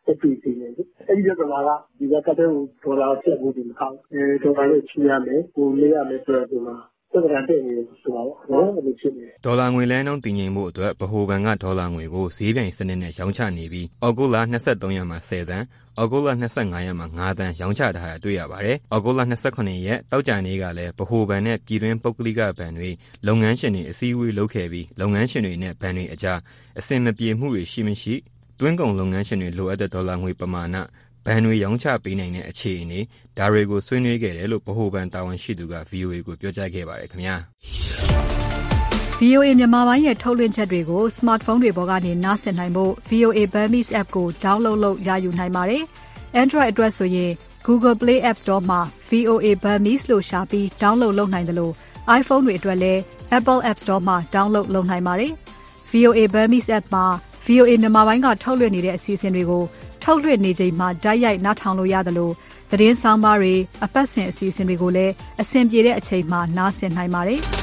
တက်ပြီးနေတယ်အဲ့ဒီတော့ကဒီကတက်တဲ့ဒေါ်လာဆက်ဖို့ဒီမကောင်းဒေါ်လာနဲ့ချီရမယ်ကိုလေးရမယ်ဆိုတော့ဒီမှာသက်သာတဲ့နေဆိုတော့ဘာလို့ဖြစ်နေလဲဒေါ်လာငွေလဲနှုန်းတည်ငြိမ်မှုအတွက်ဗဟိုဘဏ်ကဒေါ်လာငွေကိုဈေးပြိုင်စနစ်နဲ့ရောင်းချနေပြီးဩဂုတ်လ23ရက်မှာ10သန်းဩဂုတ်လ25ရက်မှာ9သန်းရောင်းချထားတာတွေ့ရပါတယ်။ဩဂုတ်လ28ရက်တောက်ကြနေ့ကလည်းဗဟိုဘဏ်နဲ့ပြည်တွင်းပုဂ္ဂလိကဘဏ်တွေလုပ်ငန်းရှင်တွေအစည်းအဝေးလုပ်ခဲ့ပြီးလုပ်ငန်းရှင်တွေနဲ့ဘဏ်တွေအကြားအဆင်မပြေမှုတွေရှိမရှိတွင်းကုန်လုပ်ငန်းရှင်တွေလိုအပ်တဲ့ဒေါ်လာငွေပမာဏဘဏ်တွေရောင်းချပေးနိုင်တဲ့အခြေအနေဒါတွေကိုဆွေးနွေးခဲ့တယ်လို့ဗဟိုဘဏ်တာဝန်ရှိသူက VOA ကိုပြောကြားခဲ့ပါတယ်ခင်ဗျာ။ VOA မြန်မာပိုင်းရဲ့ထုတ်လွှင့်ချက်တွေကို smartphone တွေပေါ်ကနေနားဆင်နိုင်ဖို့ VOA Burmese app ကို download လုပ်ရယူနိုင်ပါတယ်။ Android အတွက်ဆိုရင် Google Play App Store မှာ VOA Burmese လို့ရှာပြီး download လုပ်နိုင်တယ်လို့ iPhone တွေအတွက်လည်း Apple App Store မှာ download လုပ်နိုင်ပါတယ်။ VOA Burmese app မှာ VOA မြန်မာပိုင်းကထုတ်လွှင့်နေတဲ့အစီအစဉ်တွေကိုထုတ်လွှင့်နေချိန်မှာတိုက်ရိုက်နားထောင်လို့ရတယ်လို့သတင်းဆောင်ပါတွေအပတ်စဉ်အစီအစဉ်တွေကိုလည်းအဆင်ပြေတဲ့အချိန်မှာနားဆင်နိုင်ပါတယ်။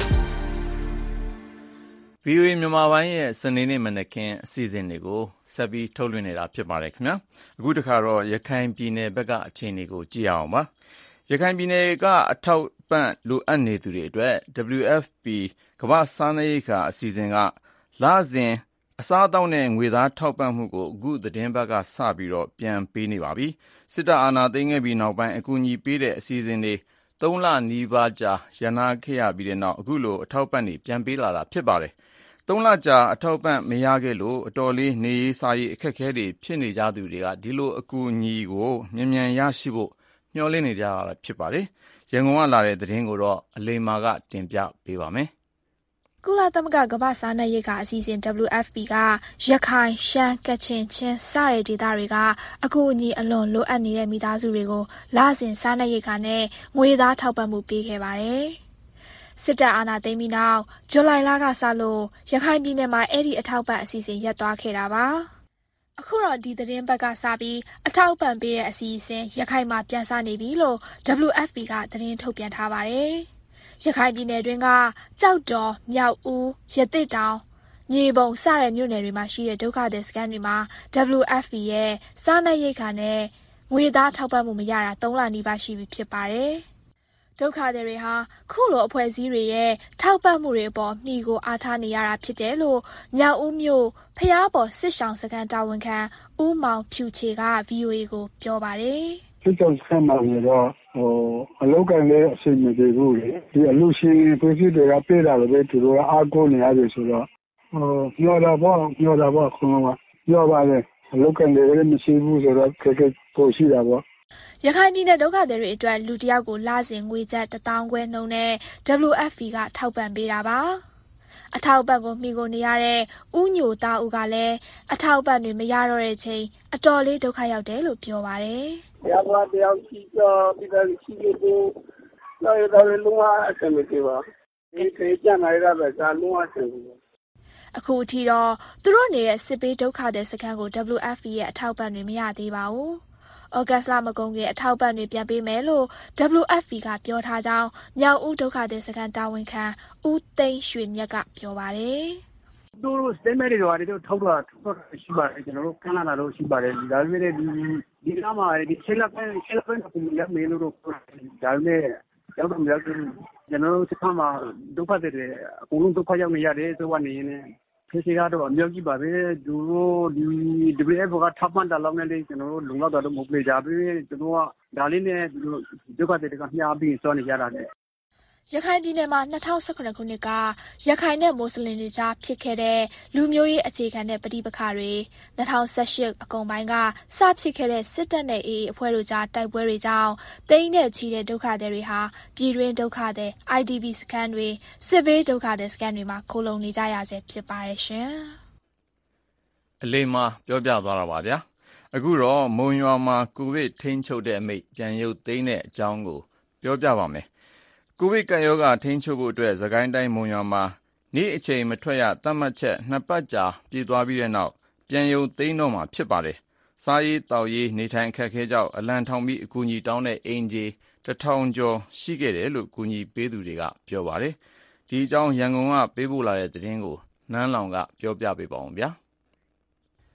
VOA မြန်မာပိုင်းရဲ့စနေနေ့မနက်ခင်းအစီအစဉ်တွေကိုဆက်ပြီးထုတ်လွှင့်နေတာဖြစ်ပါတယ်ခင်ဗျာအခုတခါတော့ရခိုင်ပြည်နယ်ဘက်ကအခြေအနေကိုကြည့်ရအောင်ပါရခိုင်ပြည်နယ်ကအထောက်ပံ့လိုအပ်နေသူတွေအတွက် WFP ကမ္ဘာ့စားနပ်ရိက္ခာအစီအစဉ်ကလစဉ်အစားအသောက်နဲ့ငွေသားထောက်ပံ့မှုကိုအခုသတင်းပတ်ကစပြီးတော့ပြန်ပေးနေပါပြီစစ်တပ်အာဏာသိမ်းခဲ့ပြီးနောက်ပိုင်းအကူအညီပေးတဲ့အစီအစဉ်တွေ3လနီးပါးကြာရန်နာခဲ့ရပြီးတဲ့နောက်အခုလိုအထောက်ပံ့တွေပြန်ပေးလာတာဖြစ်ပါတယ်3လကြာအထောက်ပံ့မရခဲ့လို့အတော်လေးနေရေးစားရေးအခက်အခဲတွေဖြစ်နေကြသူတွေကဒီလိုအကူအညီကိုမြန်မြန်ရရှိဖို့မျှော်လင့်နေကြတာဖြစ်ပါတယ်ရန်ကုန်ကလာတဲ့သတင်းကိုတော့အလိမ္မာကတင်ပြပေးပါမယ်ကုလသမဂ္ဂကမ္ဘာ့စားနပ်ရိက္ခာအစီအစဉ် WFP ကရခိုင်ရှမ်းကချင်ချင်းစတဲ့ဒေသတွေကအကူအညီအလွန်လိုအပ်နေတဲ့မိသားစုတွေကိုလစဉ်စားနပ်ရိက္ခာနဲ့ငွေသားထောက်ပံ့မှုပေးခဲ့ပါတယ်။စစ်တပ်အာဏာသိမ်းပြီးနောက်ဇူလိုင်လကစလို့ရခိုင်ပြည်နယ်မှာအဲ့ဒီအထောက်ပံ့အစီအစဉ်ရပ်သွားခဲ့တာပါ။အခုတော့ဒီသတင်းပတ်ကစပြီးအထောက်ပံ့ပေးတဲ့အစီအစဉ်ရခိုင်မှာပြန်စနေပြီလို့ WFP ကသတင်းထုတ်ပြန်ထားပါတယ်။ရခိုင်ပြည်နယ်တွင်းကကြောက်တော်၊မြောက်ဦး၊ရသေ့တောင်၊မြေပုံစတဲ့မြို့နယ်တွေမှာရှိတဲ့ဒုက္ခသည်စခန်းတွေမှာ WFP ရဲ့စားနပ်ရိက္ခာနဲ့ငွေသားထောက်ပံ့မှုမရတာ3လနီးပါးရှိပြီဖြစ်ပါတယ်။ဒုက္ခသည်တွေဟာခုလိုအဖွဲ့အစည်းတွေရဲ့ထောက်ပံ့မှုတွေအပေါ်နှီးကိုအားထားနေရတာဖြစ်တယ်လို့မြောက်ဦးမြို့ဖျားပေါ်စစ်ဆောင်စခန်းတာဝန်ခံဦးမောင်ဖြူချေက VOA ကိုပြောပါတယ်။စစ်ဆောင်စခန်းမှာတော့အလောက်ကန်လည်းအစီအမံတွေဘူးလေဒီအလူရှင်ပြည်သူတွေကပေးတာလည်းသူတို့အားကိုးနေရတယ်ဆိုတော့ပြောတာပေါ့ခေါင်းကပြောပါလေအလောက်ကန်လည်းမရှိဘူးဆိုတော့ခက်ခဲပိုရှိတာပေါ့ရခိုင်ပြည်နယ်ဒုက္ခသည်တွေအတွက်လူတစ်ယောက်ကိုလစဉ်ငွေကျပ်1000ခွဲနှုန်းနဲ့ WFP ကထောက်ပံ့ပေးတာပါအထောက်ပံ့ကိုမှီကိုနေရတဲ့ဦးညိုသားဦးကလည်းအထောက်ပံ့တွေမရတော့တဲ့ချိန်အတော်လေးဒုက္ခရောက်တယ်လို့ပြောပါတယ်။ရပါတယောက်ရှိတော့ဒီလိုရှိလို့တော့ရတော့လုံးဝအဆင်မပြေပါ။ဒီခေတ်ကျနေရတာပဲကလုံးဝအဆင်မပြေ။အခုအထိတော့သူတို့နေတဲ့စစ်ပေးဒုက္ခသည်စခန်းကို WFP ရဲ့အထောက်ပံ့တွေမရသေးပါဘူး။ဩဂတ်စ်လမကုန်ခင်အထောက်ပံ့တွေပြန်ပေးမယ်လို့ WFP ကပြောထားကြောင်းမြောက်ဦးဒုက္ခသည်စခန်းတာဝန်ခံဦးသိန်းရွှေမြတ်ကပြောပါတယ်။သူတို့စတဲမဲတွေတော့ထောက်တာရှိပါတယ်ကျွန်တော်တို့ခဏလာလို့ရှိပါတယ်ဒါပေမဲ့ဒီကမှာဒီချက်လက်ပဲကိုရမယ်လို့တော့ဒါပေမဲ့ရောက်တော့မရောက်ဘူးကျွန်တော်တို့စခန်းမှာဒုက္ခသည်တွေအကုန်လုံးဒုက္ခရောက်နေရတယ်ဆိုကနေနေဖြစ်စီကတော့အမျိုးကြီးပါပဲသူတို့ဒီ WF ကထပ်မှန်တယ်လို့လည်းကျွန်တော်တို့လုံလောက်တော့မဟုတ်လေကြဘူးကျွန်တော်ကဒါလေးနဲ့ဒုက္ခတွေကမျှပြီးစောနေကြတာလေရခိုင်ပြည်နယ်မှာ2018ခုနှစ်ကရခိုင်နဲ့မွတ်စလင်တွေကြားဖြစ်ခဲ့တဲ့လူမျိုးရေးအခြေခံတဲ့ပဋိပက္ခတွေ2018အကုန်ပိုင်းကစဖြစ်ခဲ့တဲ့စစ်တပ်နဲ့ AA အဖွဲ့တို့ကြားတိုက်ပွဲတွေကြောင့်တိမ်းနဲ့ချီတဲ့ဒုက္ခသည်တွေဟာပြည်တွင်းဒုက္ခသည် IDP စခန်းတွေစစ်ဘေးဒုက္ခသည်စခန်းတွေမှာခိုလှုံနေကြရဆဲဖြစ်ပါတယ်ရှင်။အလိမ္မာပြောပြသွားတာပါဗျာ။အခုတော့မုံရွာမှာကိုဗစ်ထိန်းချုပ်တဲ့အမိန့်ပြန်ရုပ်သိမ်းတဲ့အကြောင်းကိုပြောပြပါမယ်။ကိုဗစ်ကပ်ရောဂါထိန်းချုပ်ဖို့အတွက်စကိုင်းတိုင်းမုံရွာမှာနေ့အချိန်မထွက်ရသတ်မှတ်ချက်2ပတ်ကြာပြည့်သွားပြီးတဲ့နောက်ပြန်ရုပ်သိမ်းတော့မှာဖြစ်ပါတယ်။စားရေးတောက်ရေးနေထိုင်အခက်အခဲကြောင့်အလံထောင်ပြီးအကူအညီတောင်းတဲ့အိမ်ခြေ1000ကျော်ရှိခဲ့တယ်လို့ကူညီပေးသူတွေကပြောပါတယ်။ဒီအကြောင်းရန်ကုန်ကပေးပို့လာတဲ့သတင်းကိုနန်းလောင်ကပြောပြပေးပါဦးဗျာ။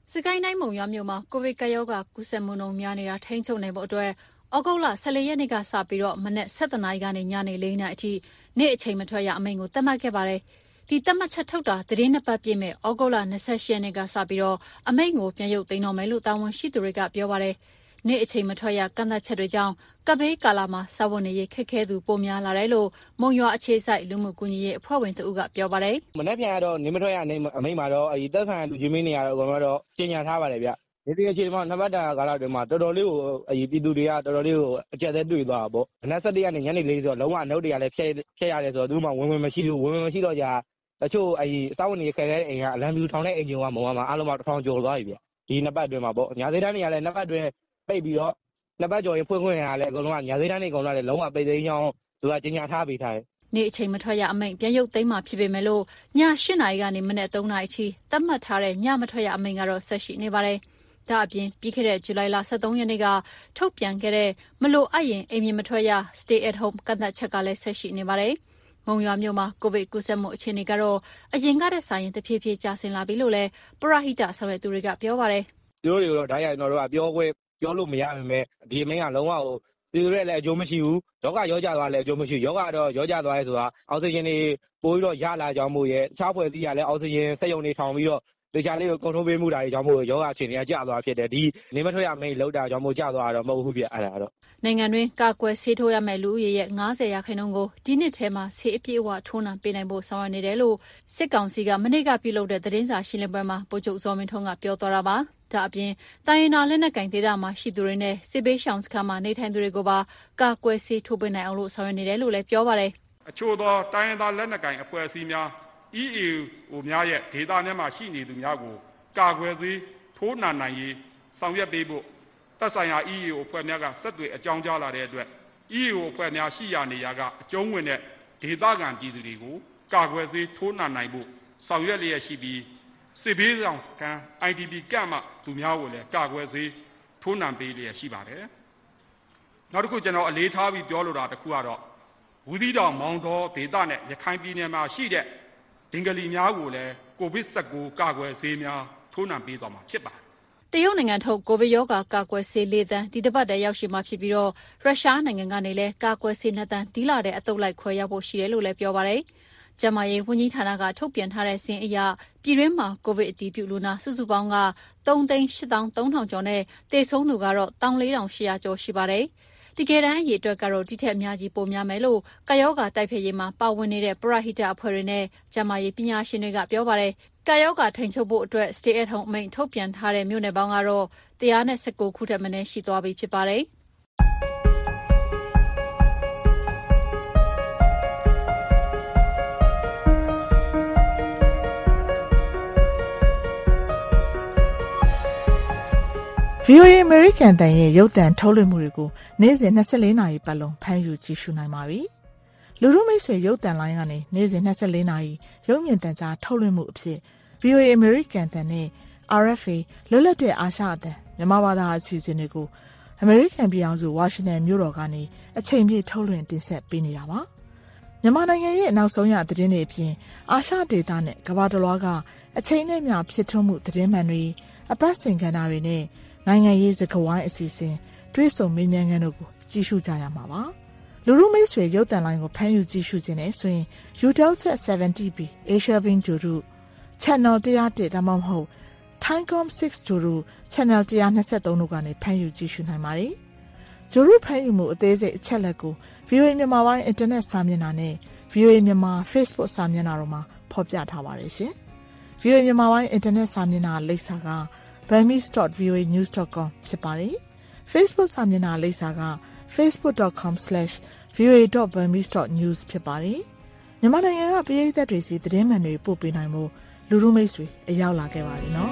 စကိုင်းတိုင်းမုံရွာမြို့မှာကိုဗစ်ကပ်ရောဂါကူးစက်မှုနှုန်းများနေတာထိန်းချုပ်နိုင်ဖို့အတွက်ဩဂုတ်လ14ရက်နေ့ကစပြီးတော့မနက်7:00 နာရီကနေညနေ4:00 နာရီအထိနေ့အချိန်မထွက်ရအမိန့်ကိုသတ်မှတ်ခဲ့ပါတယ်။ဒီသတ်မှတ်ချက်ထုတ်တာသတင်းနှစ်ပတ်ပြည့်မဲ့ဩဂုတ်လ28ရက်နေ့ကစပြီးတော့အမိန့်ကိုပြန်ရုပ်သိမ်းတော့မယ်လို့တာဝန်ရှိသူတွေကပြောပါတယ်။နေ့အချိန်မထွက်ရကန့်သတ်ချက်တွေကြောင့်ကပ်ဘေးကာလမှာစာဝန်နေရေးခက်ခဲသူပိုများလာတယ်လို့မုံရွာအခြေစိုက်လူမှုကူညီရေးအဖွဲ့ဝင်တဦးကပြောပါတယ်။မနေ့ပြန်ကတော့နေမထွက်ရအမိန့်မှာတော့သက်ဆိုင်ရာလူကြီးမင်းတွေကတော့အကုန်လုံးတော့ကြီးညာထားပါတယ်ဗျ။ဒီအခြေအနေမှာနှစ်ပတ်တာကာလတွေမှာတော်တော်လေးကိုပြည်သူတွေကတော်တော်လေးကိုအကျက်သေးတွေ့သွားတာပေါ့။မနက်7:00ရက်နေ့ညနေ4:00ဆိုတော့လုံးဝအနှုတ်တွေကလည်းဖျက်ရတယ်ဆိုတော့သူမှဝင်မရှိဘူးဝင်မရှိတော့ကြာတချို့စာဝန်နေခက်ခဲတဲ့အိမ်ကအလံပြူထောင်တဲ့အိမ်ကမုံမှာအားလုံး1000ကျော်သွားပြီဗျ။ဒီနှစ်ပတ်အတွင်းမှာပေါ့ညာသေးတန်းတွေကလည်းနှစ်ပတ်အတွင်းပိတ်ပြီးတော့နှစ်ပတ်ကျော်ရင်ဖွင့်ခွင့်ရလဲအကုန်လုံးကညာသေးတန်းတွေအကုန်လုံးလည်းလုံးဝပိတ်သိမ်းကြောင်းသူကကြီးညာထားပေးထားတယ်။နေ့အချိန်မထွက်ရအမိန့်ပြန်ရုပ်သိမ်းမှာဖြစ်ပေမဲ့လို့ည8:00 နာရီကနေမနက်3:00 နာရီအထိသတ်မှတ်ထားတဲ့ညမထွက်ရအမိန့်ကတော့ဆက်ရှိနေပါတယ်။ဒါအပြင်ပြီးခဲ့တဲ့ဇူလိုင်လ23ရက်နေ့ကထုတ်ပြန်ခဲ့တဲ့မလိုအပ်ရင်အိမ်ပြင်မထွက်ရ Stay at home ကန့်သတ်ချက်ကလည်းဆက်ရှိနေပါတယ်။မုံရွာမြို့မှာကိုဗစ်ကူးစက်မှုအခြေအနေကတော့အရင်ကတည်းကဆိုင်ရင်တဖြည်းဖြည်းကျဆင်းလာပြီလို့လည်းပရဟိတဆောင်ရွက်သူတွေကပြောပါတယ်။သူတို့တွေတော့ဓာတ်ရိုက်တော့ပြောလို့မရပါမယ်။ဒီအမိန့်ကလုံးဝသူတို့လည်းအကျိုးမရှိဘူး။ယောဂရောကြသွားလည်းအကျိုးမရှိဘူး။ယောဂတော့ရောကြသွားရဲဆိုတာအောက်ဆီဂျင်တွေပိုပြီးတော့ရလာကြောင်းမို့ရဲ့အခြားဖွဲ့စည်းရလည်းအောက်ဆီဂျင်စက်ရုံတွေထောင်ပြီးတော့ဒေချာလေးကိုကုန်ထုတ်ပေးမှုတာတွေကြောင့်မို့ယောဂအခြေအနေကကျသွားဖြစ်တယ်။ဒီနေမထွက်ရအမိန့်လောက်တာကြောင့်မို့ကျသွားတော့မဟုတ်ဘူးပြအဲ့ဒါတော့နိုင်ငံတွင်းကာကွယ်ဆေးထိုးရမယ့်လူဦးရေရဲ့90%ကိုဒီနှစ်ထဲမှာဆေးအပြည့်အဝထိုးနှံပေးနိုင်ဖို့ဆောင်ရွက်နေတယ်လို့စစ်ကောင်စီကမနေ့ကပြုလုပ်တဲ့သတင်းစာရှင်းလင်းပွဲမှာဗိုလ်ချုပ်ဇော်မင်းထွန်းကပြောသွားတာပါ။ဒါအပြင်တိုင်းရင်းသားလက်နက်ကိုင်ဒေသမှာရှိသူတွေနဲ့စစ်ဘေးရှောင်စခန်းမှာနေထိုင်သူတွေကိုပါကာကွယ်ဆေးထိုးပေးနိုင်အောင်လို့ဆောင်ရွက်နေတယ်လို့လည်းပြောပါတယ်။အချို့သောတိုင်းရင်းသားလက်နက်ကိုင်အဖွဲ့အစည်းများ EAO များရဲ့ဒေသထဲမှာရှိနေသူများကိုကာကွယ်ဆေးထိုးနှံနိုင်ရေးဆောင်ရွက်ပေးဖို့သက်ဆိုင်ရာ EAO အဖွဲ့များကဆက်သွယ်အကြောင်းကြားလာတဲ့အတွက် EAO အဖွဲ့များရှိရာနေရာကအကျုံးဝင်တဲ့ဒေသခံပြည်သူတွေကိုကာကွယ်ဆေးထိုးနှံနိုင်ဖို့ဆောင်ရွက်လျက်ရှိပြီးစစ်ဘေးဆောင်စခန်း IDP ကန့်မှသူများကိုလည်းကာကွယ်ဆေးထိုးနှံပေးလျက်ရှိပါတယ်။နောက်တစ်ခုကျွန်တော်အလေးထားပြီးပြောလိုတာတစ်ခုကတော့ဝူသီးတောင်မောင်တော်ဒေသနဲ့ရခိုင်ပြည်နယ်မှာရှိတဲ့ဒင်္ဂလီများကိုလည်းကိုဗစ်-19ကာကွယ်ဆေးများထိုးနှံပေးသွားမှာဖြစ်ပါတယ်။တရုတ်နိုင်ငံထုတ်ကိုဗစ်ရောဂါကာကွယ်ဆေး4 သန်းဒီတစ်ပတ်တည်းရောက်ရှိမှာဖြစ်ပြီးတော့ရုရှားနိုင်ငံကနေလည်းကာကွယ်ဆေး2 သန်းဒီလာတဲ့အသုတ်လိုက်ခွဲရောက်ဖို့ရှိတယ်လို့လည်းပြောပါတယ်။ကျန်းမာရေးဝန်ကြီးဌာနကထုတ်ပြန်ထားတဲ့စာရင်းအရပြည်တွင်းမှာကိုဗစ်အတည်ပြုလူနာစုစုပေါင်းက3,83,000 ကျော်နဲ့သေဆုံးသူကတော့14,800 ကျော်ရှိပါတယ်။တကယ်တမ်းအရေအတွက်ကတော့ဒီထက်အများကြီးပိုများမယ်လို့ကာယောဂါတိုက်ဖျက်ရေးမှာပါဝင်နေတဲ့ပရဟိတအဖွဲ့တွေနဲ့ကျန်းမာရေးပညာရှင်တွေကပြောပါတယ်။ကာယောဂါထိန်ချုပ်ဖို့အတွက် Stay at home အမိန့်ထုတ်ပြန်ထားတဲ့မြို့နယ်ပေါင်းကတော့119ခုထက်မနည်းရှိသွားပြီဖြစ်ပါတယ်။ VOA American တန်ရဲ့ရုပ်သံထုတ်လွှင့်မှုတွေကိုနေ့စဉ်24နာရီပတ်လုံးဖမ်းယူကြည့်ရှုနိုင်ပါပြီ။လူထုမိတ်ဆွေရုပ်သံလိုင်းကနေနေ့စဉ်24နာရီရုပ်မြင်သံကြားထုတ်လွှင့်မှုအဖြစ် VOA American တန်နဲ့ RFA လွတ်လပ်တဲ့အာရှအသံမြန်မာဘာသာအစီအစဉ်တွေကို American ပြည်ထောင်စုဝါရှင်တန်မြို့တော်ကနေအချိန်ပြည့်ထုတ်လွှင့်တင်ဆက်ပေးနေတာပါ။မြန်မာနိုင်ငံရဲ့နောက်ဆုံးရသတင်းတွေအပြင်အာရှဒေသနဲ့ကမ္ဘာတစ်လွှားကအချိန်နဲ့မျှဖြစ်ထွန်းမှုသတင်းမှန်တွေအပတ်စဉ်ကဏ္ဍတွေနဲ့နိုင်ငံရေးစကားဝိုင်းအစီအစဉ်တွေးဆုံမေးမြန်းခန်းတို့ကိုကြည့်ရှုကြရမှာပါလူလူမိတ်ဆွေရုပ်သံလိုင်းကိုဖမ်းယူကြည့်ရှုခြင်းနဲ့ဆိုရင် Utelsat 70B Asia Beam ဂျိုရု Channel 101ဒါမှမဟုတ် Timecom 6ဂျိုရု Channel 123တို့ကနေဖမ်းယူကြည့်ရှုနိုင်ပါတယ်ဂျိုရုဖမ်းယူမှုအသေးစိတ်အချက်လက်ကို VOA မြန်မာပိုင်းအင်တာနက်စာမျက်နှာနဲ့ VOA မြန်မာ Facebook စာမျက်နှာတို့မှာဖော်ပြထားပါတယ်ရှင် VOA မြန်မာပိုင်းအင်တာနက်စာမျက်နှာလိပ်စာကburmese.voanews.com ဖြစ်ပါတယ်။ Facebook စာမျက်နှာလိပ်စာက facebook.com/voa.burmese.news ဖြစ်ပါတယ်။မြန်မာနိုင်ငံကပြည်သူတွေစီသတင်းမှန်တွေပို့ပေးနိုင်ဖို့လူလူမိတ်ဆွေအရောက်လာခဲ့ပါပြီနော်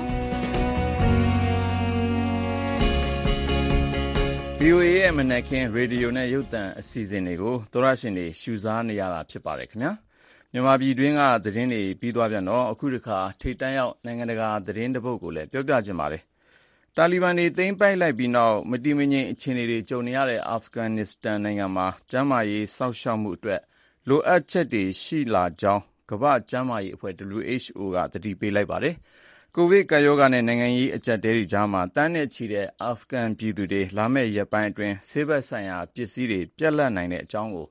။ VOA ရဲ့မနက်ခင်းရေဒီယိုနဲ့ရုပ်သံအစီအစဉ်တွေကိုသောရရှင်တွေရှုစားနေရတာဖြစ်ပါတယ်ခင်ဗျာ။မြန်မာပြည်တွင်းကသတင်းတွေပြီးသွားပြန်တော့အခုတစ်ခါထိပ်တန်းရောက်နိုင်ငံတကာသတင်းတစ်ပုဒ်ကိုလည်းပြောပြခြင်းပါတယ်။တာလီဘန်တွေသိမ်းပိုက်လိုက်ပြီးနောက်မတည်မငြိမ်အခြေအနေတွေကြုံနေရတဲ့အာဖဂန်နစ္စတန်နိုင်ငံမှာကျန်းမာရေးစောင့်ရှောက်မှုအတွက်လိုအပ်ချက်တွေရှိလာကြောင်းကမ္ဘာ့ကျန်းမာရေးအဖွဲ့ WHO ကသတိပေးလိုက်ပါတယ်။ကိုဗစ်ကပ်ရောဂါနဲ့နိုင်ငံရေးအကျပ်အတည်းတွေကြားမှာတန်းနဲ့ချီတဲ့အာဖဂန်ပြည်သူတွေလာမယ့်ရက်ပိုင်းအတွင်းဆေးဘက်ဆိုင်ရာပစ္စည်းတွေပြတ်လတ်နိုင်တဲ့အကြောင်းကို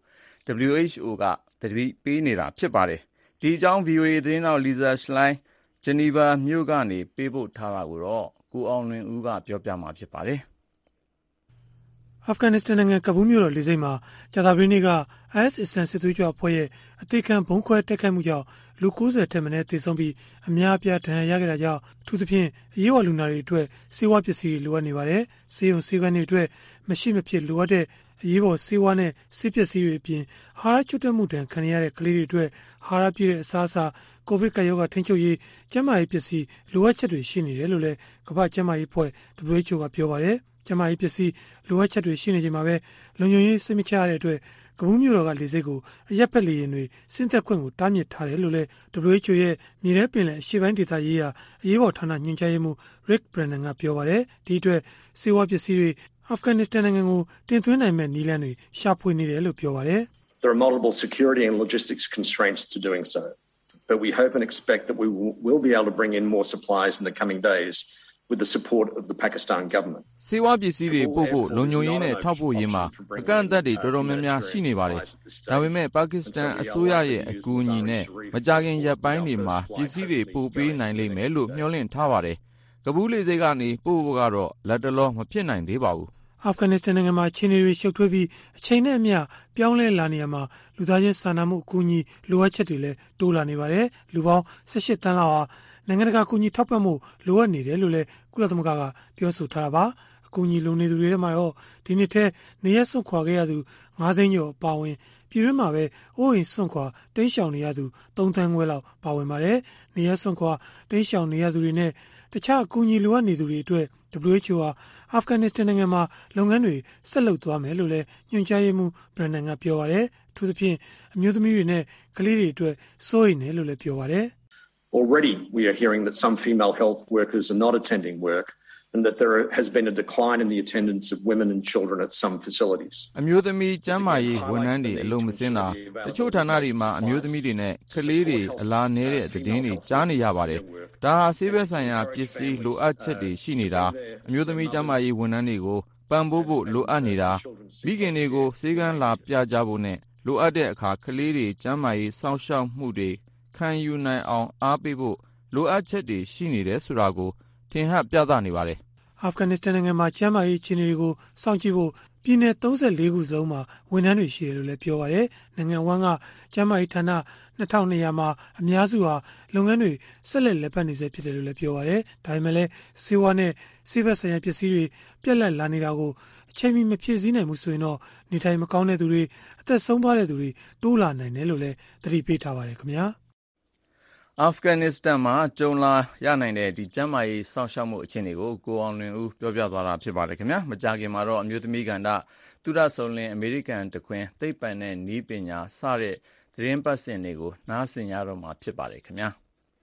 WHO ကသတိပေးနေတာဖြစ်ပါတယ်။ဒီအကြောင်း VOA သတင်းတောက် Lisa Schlein ဂျနီဗာမြို့ကနေပေးပို့ထားတာကိုတော့ကိုအောင်လွင်ဦးကပြောပြမှာဖြစ်ပါတယ်။အာဖဂန်နစ္စတန်နိုင်ငံကဘူးမြို့တော်လေဆိပ်မှာကြာသပတေးနေ့က IS အစ္စလမ်စစ်သွေးကြွအဖွဲ့ရဲ့အသေခံဗုံးခွဲတိုက်ခိုက်မှုကြောင့်လူ 90 ထက်မနည်းသေဆုံးပြီးအများအပြားဒဏ်ရာရခဲ့တာကြောင့်အထူးသဖြင့်အရေးပေါ်လူနာတွေအတွက်ဆေးဝါးပစ္စည်းတွေလိုအပ်နေပါတယ်။ဆေးရုံဆေးခန်းတွေအတွက်မရှိမဖြစ်လိုအပ်တဲ့အရေးပေါ်ဆေးဝါးနဲ့ဆေးပစ္စည်းတွေအပြင်အာဟာရချို့တဲ့မှုဒဏ်ခံရတဲ့ကလေးတွေအတွက်အာဟာရပြည့်တဲ့အစားအစာကိုဗစ်ကပ်ရောဂါထိန်းချုပ်ရေးကျန်းမာရေးပစ္စည်းလိုအပ်ချက်တွေရှိနေတယ်လို့လည်းကမ္ဘာ့ကျန်းမာရေးအဖွဲ့ WHO ကပြောပါတယ်။ကျန်းမာရေးပစ္စည်းလိုအပ်ချက်တွေရှိနေချိန်မှာပဲလုံခြုံရေးစိတ်မချရတဲ့အတွက်ကဘူးမြို့တော်ကလေဆိပ်ကိုအရက်ဖက်လေယာဉ်တွေဆင်းသက်ခွင့်ကိုတားမြစ်ထားတယ်လို့လည်း WHO ရဲ့မြေထဲပင်လယ်အရှေ့ပိုင်းဒေသရေးရာအရေးပေါ်ဌာနညွှန်ကြားရေးမှူး Rick Brennan ကပြောပါတယ်။ဒီအတွက်ဆေးဝါးပစ္စည်းတွေအာဖဂန်နစ္စတန်နိုင်ငံကိုတင်သွင်းနိုင်မဲ့နည်းလမ်းတွေရှာဖွေနေတယ်လို့ပြောပါတယ်။ There are multiple security and logistics constraints to doing so, but we hope and expect that we will be able to bring in more supplies in the coming days.With the support of the Pakistan government. ဆေးဝါးပစ္စည်းတွေပို့ဖို့လုံခြုံရေးနဲ့ထောက်ပို့ရေးမှာအကန့်အသတ်တွေတော်တော်များများရှိနေပါတယ်။ဒါပေမဲ့ပါကစ္စတန်အစိုးရရဲ့အကူအညီနဲ့မကြာခင်ရက်ပိုင်းတွေမှာပစ္စည်းတွေပို့ပေးနိုင်လိမ့်မယ်လို့မျှော်လင့်ထားပါတယ်။ကဘူးလေဆိပ်ကနေပို့ဖို့ကတော့လက်တလောမဖြစ်နိုင်သေးပါဘူး။အာဖဂန်နစ္စတန်နိုင်ငံမှာအခြေအနေတွေရှုပ်ထွေးပြီးအချိန်နဲ့အမျှပြောင်းလဲလာနေရမှာလူသားချင်းစာနာမှုအကူအညီလိုအပ်ချက်တွေလည်းတိုးလာနေပါတယ်။လူပေါင်း18တန်းလောက်ဟာနိုင်ငံတကာကူညီထောက်ပံ့မှုလိုအပ်နေတယ်လို့လည်းကုလသမဂ္ဂကပြောဆိုထားတာပါအကူအညီလိုနေသူတွေထဲမှာတော့ဒီနှစ်ထဲနေရက်စွန့်ခွာခဲ့ရသူ9သိန်းကျော်ပါဝင်ပြည်တွင်းမှာပဲအိုးအိမ်စွန့်ခွာတိမ်းရှောင်နေရသူ3သန်းခွဲလောက်ပါဝင်ပါတယ်နေရက်စွန့်ခွာတိမ်းရှောင်နေရသူတွေနဲ့တခြားအကူအညီလိုအပ်နေသူတွေအတွက် WHO ဟာအာဖဂန်နစ္စတန်နိုင်ငံမှာလုပ်ငန်းတွေဆက်လုပ်သွားမယ်လို့လည်းညွှန်ကြားရေးမှူး Brennan ကပြောပါတယ်အထူးသဖြင့်အမျိုးသမီးတွေနဲ့ကလေးတွေအတွက်စိုးရိမ်တယ်လို့လည်းပြောပါတယ် Already, we are hearing that some female health workers are not attending work and that there has been a decline in the attendance of women and children at some facilities. အမျိုးသမီးကျန်းမာရေးဝန်ထမ်းတွေအလုံးမစင်းတာတချို့ဌာနတွေမှာအမျိုးသမီးတွေနဲ့ကလေးတွေအလားနည်းတဲ့သတင်းတွေကြားနေရပါတယ်။ဒါဟာဆေးဘက်ဆိုင်ရာပစ္စည်းလိုအပ်ချက်တွေရှိနေတာအမျိုးသမီးကျန်းမာရေးဝန်ထမ်းတွေကိုပံ့ပိုးဖို့လိုအပ်နေတာမိခင်တွေကိုဆေးကမ်းလာပြကြဖို့နဲ့လိုအပ်တဲ့အခါကလေးတွေကျန်းမာရေးစောင့်ရှောက်မှုတွေခံယူနိုင်အောင်အားပေးဖို့လိုအပ်ချက်တွေရှိနေတယ်ဆိုတာကိုထင်ဟပ်ပြသနေပါတယ်။အာဖဂန်နစ္စတန်နိုင်ငံမှာကျန်းမာရေးအခြေအနေတွေကိုစောင့်ကြည့်ဖို့ပြည်내34ခုစလုံးမှာဝန်ထမ်းတွေရှိတယ်လို့လည်းပြောပါတယ်။နိုင်ငံဝန်းကကျန်းမာရေးဌာန2200မှာအများစုဟာလုပ်ငန်းတွေဆက်လက်လည်ပတ်နေစေဖြစ်တယ်လို့လည်းပြောပါတယ်။ဒါပေမဲ့လည်းဆေးဝါးနဲ့ဆေးဘက်ဆိုင်ရာပစ္စည်းတွေပြက်လက်လာနေတာကိုအချိန်မီမဖြည့်ဆည်းနိုင်မှုဆိုရင်တော့နေထိုင်မကောင်းတဲ့သူတွေအသက်ဆုံးပါတဲ့သူတွေတိုးလာနိုင်တယ်လို့လည်းသတိပေးထားပါတယ်ခင်ဗျာ။အာဖဂန်နစ္စတန်မှာကြုံလာရနိုင်တဲ့ဒီကျန်းမာရေးစောင့်ရှောက်မှုအခြေအနေကိုကိုအောင်လွင်ဦးပြောပြသွားတာဖြစ်ပါတယ်ခင်ဗျာမကြာခင်မှာတော့အမျိုးသမီးကဏ္ဍသုဒဆုံလင်အမေရိကန်တခွင်သိပ္ပံနဲ့နည်းပညာစတဲ့သတင်းပတ်စင်တွေကိုနားဆင်ရတော့မှာဖြစ်ပါတယ်ခင်ဗျာ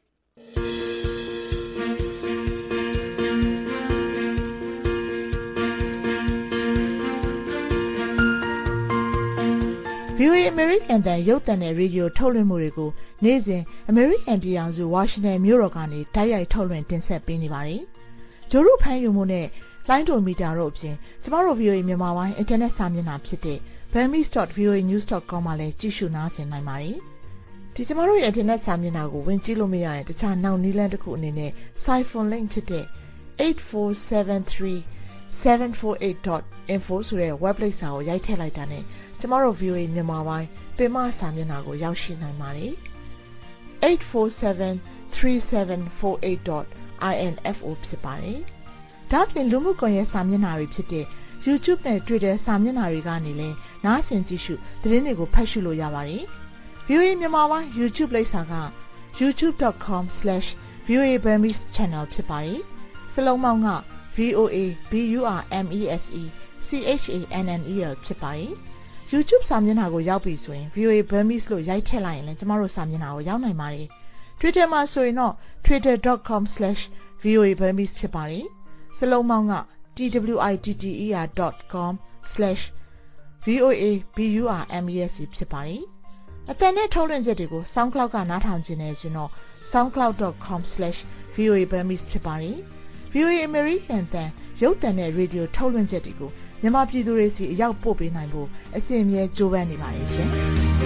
VOA American တန်ရုပ်သံနဲ့ရေဒီယိုထုတ်လွှင့်မှုတွေကိုနေ့စဉ် American ပြည်ထောင်စုဝါရှင်တန်မြို့တော်ကနေတိုက်ရိုက်ထုတ်လွှင့်တင်ဆက်ပေးနေပါတယ်။ဂျိုရုဖန်ယူမှုနဲ့လိုင်းဒိုမီတာတို့အပြင်ကျမတို့ VOA မြန်မာပိုင်း internet စာမျက်နှာဖြစ်တဲ့ burmese.voanews.com မှာလည်းကြည့်ရှုနားဆင်နိုင်ပါတယ်။ဒီကျမတို့ရဲ့ internet စာမျက်နှာကိုဝင်ကြည့်လို့မရရင်တခြားနောက်နည်းလမ်းတစ်ခုအနေနဲ့ Siphon link ဖြစ်တဲ့ 8473748.info ဆိုတဲ့ web link စာကိုရိုက်ထည့်လိုက်တာနဲ့ကျမတို့ VOA မြန်မာပိုင်းပင်မစာမျက်နှာကိုရောက်ရှိနိုင်ပါတယ်။ 8473748.info ဖြစ်ပါတယ်။ဒါ့အပြင်လူမှုကွန်ရက်စာမျက်နှာတွေဖြစ်တဲ့ YouTube နဲ့ Twitter စာမျက်နှာတွေကနေလည်းနားဆင်ကြည့်ရှုသတင်းတွေကိုဖတ်ရှုလို့ရပါတယ်။ VOA မြန်မာပိုင်း YouTube လိပ်စာက youtube.com/VOA Burmese channel ဖြစ်ပါတယ်။စလုံးပေါင်းက VOA BURMESE CHANNEL ဖြစ်ပါတယ်။ YouTube စာမျက်နှာကိုရောက်ပြီဆိုရင် VOA Burmese လို့ရိုက်ထည့်လိုက်ရင်လည်းကျမတို့စာမျက်နှာကိုရောက်နိုင်ပါတယ်။ Twitter မှာဆိုရင်တော့ twitter.com/VOA Burmese ဖြစ်ပါတယ်။စလုံးပေါင်းက twitter.com/VOA BURMESE ဖြစ်ပါတယ်။ အသံနဲ့ထုတ်လွှင့်ချက်တွေကို SoundCloud ကနားထောင်ခြင်းနဲ့ဆိုရင်တော့ soundcloud.com/ VOA Burmese ဖြစ်ပါတယ်။ VOA American အသံရုပ်သံနဲ့ရေဒီယိုထုတ်လွှင့်ချက်တွေကိုမြန်မာပြည်သူတွေစီအရောက်ပို့ပေးနိုင်ဖို့အစဉ်အမြဲကြိုးပမ်းနေပါတယ်ရှင်။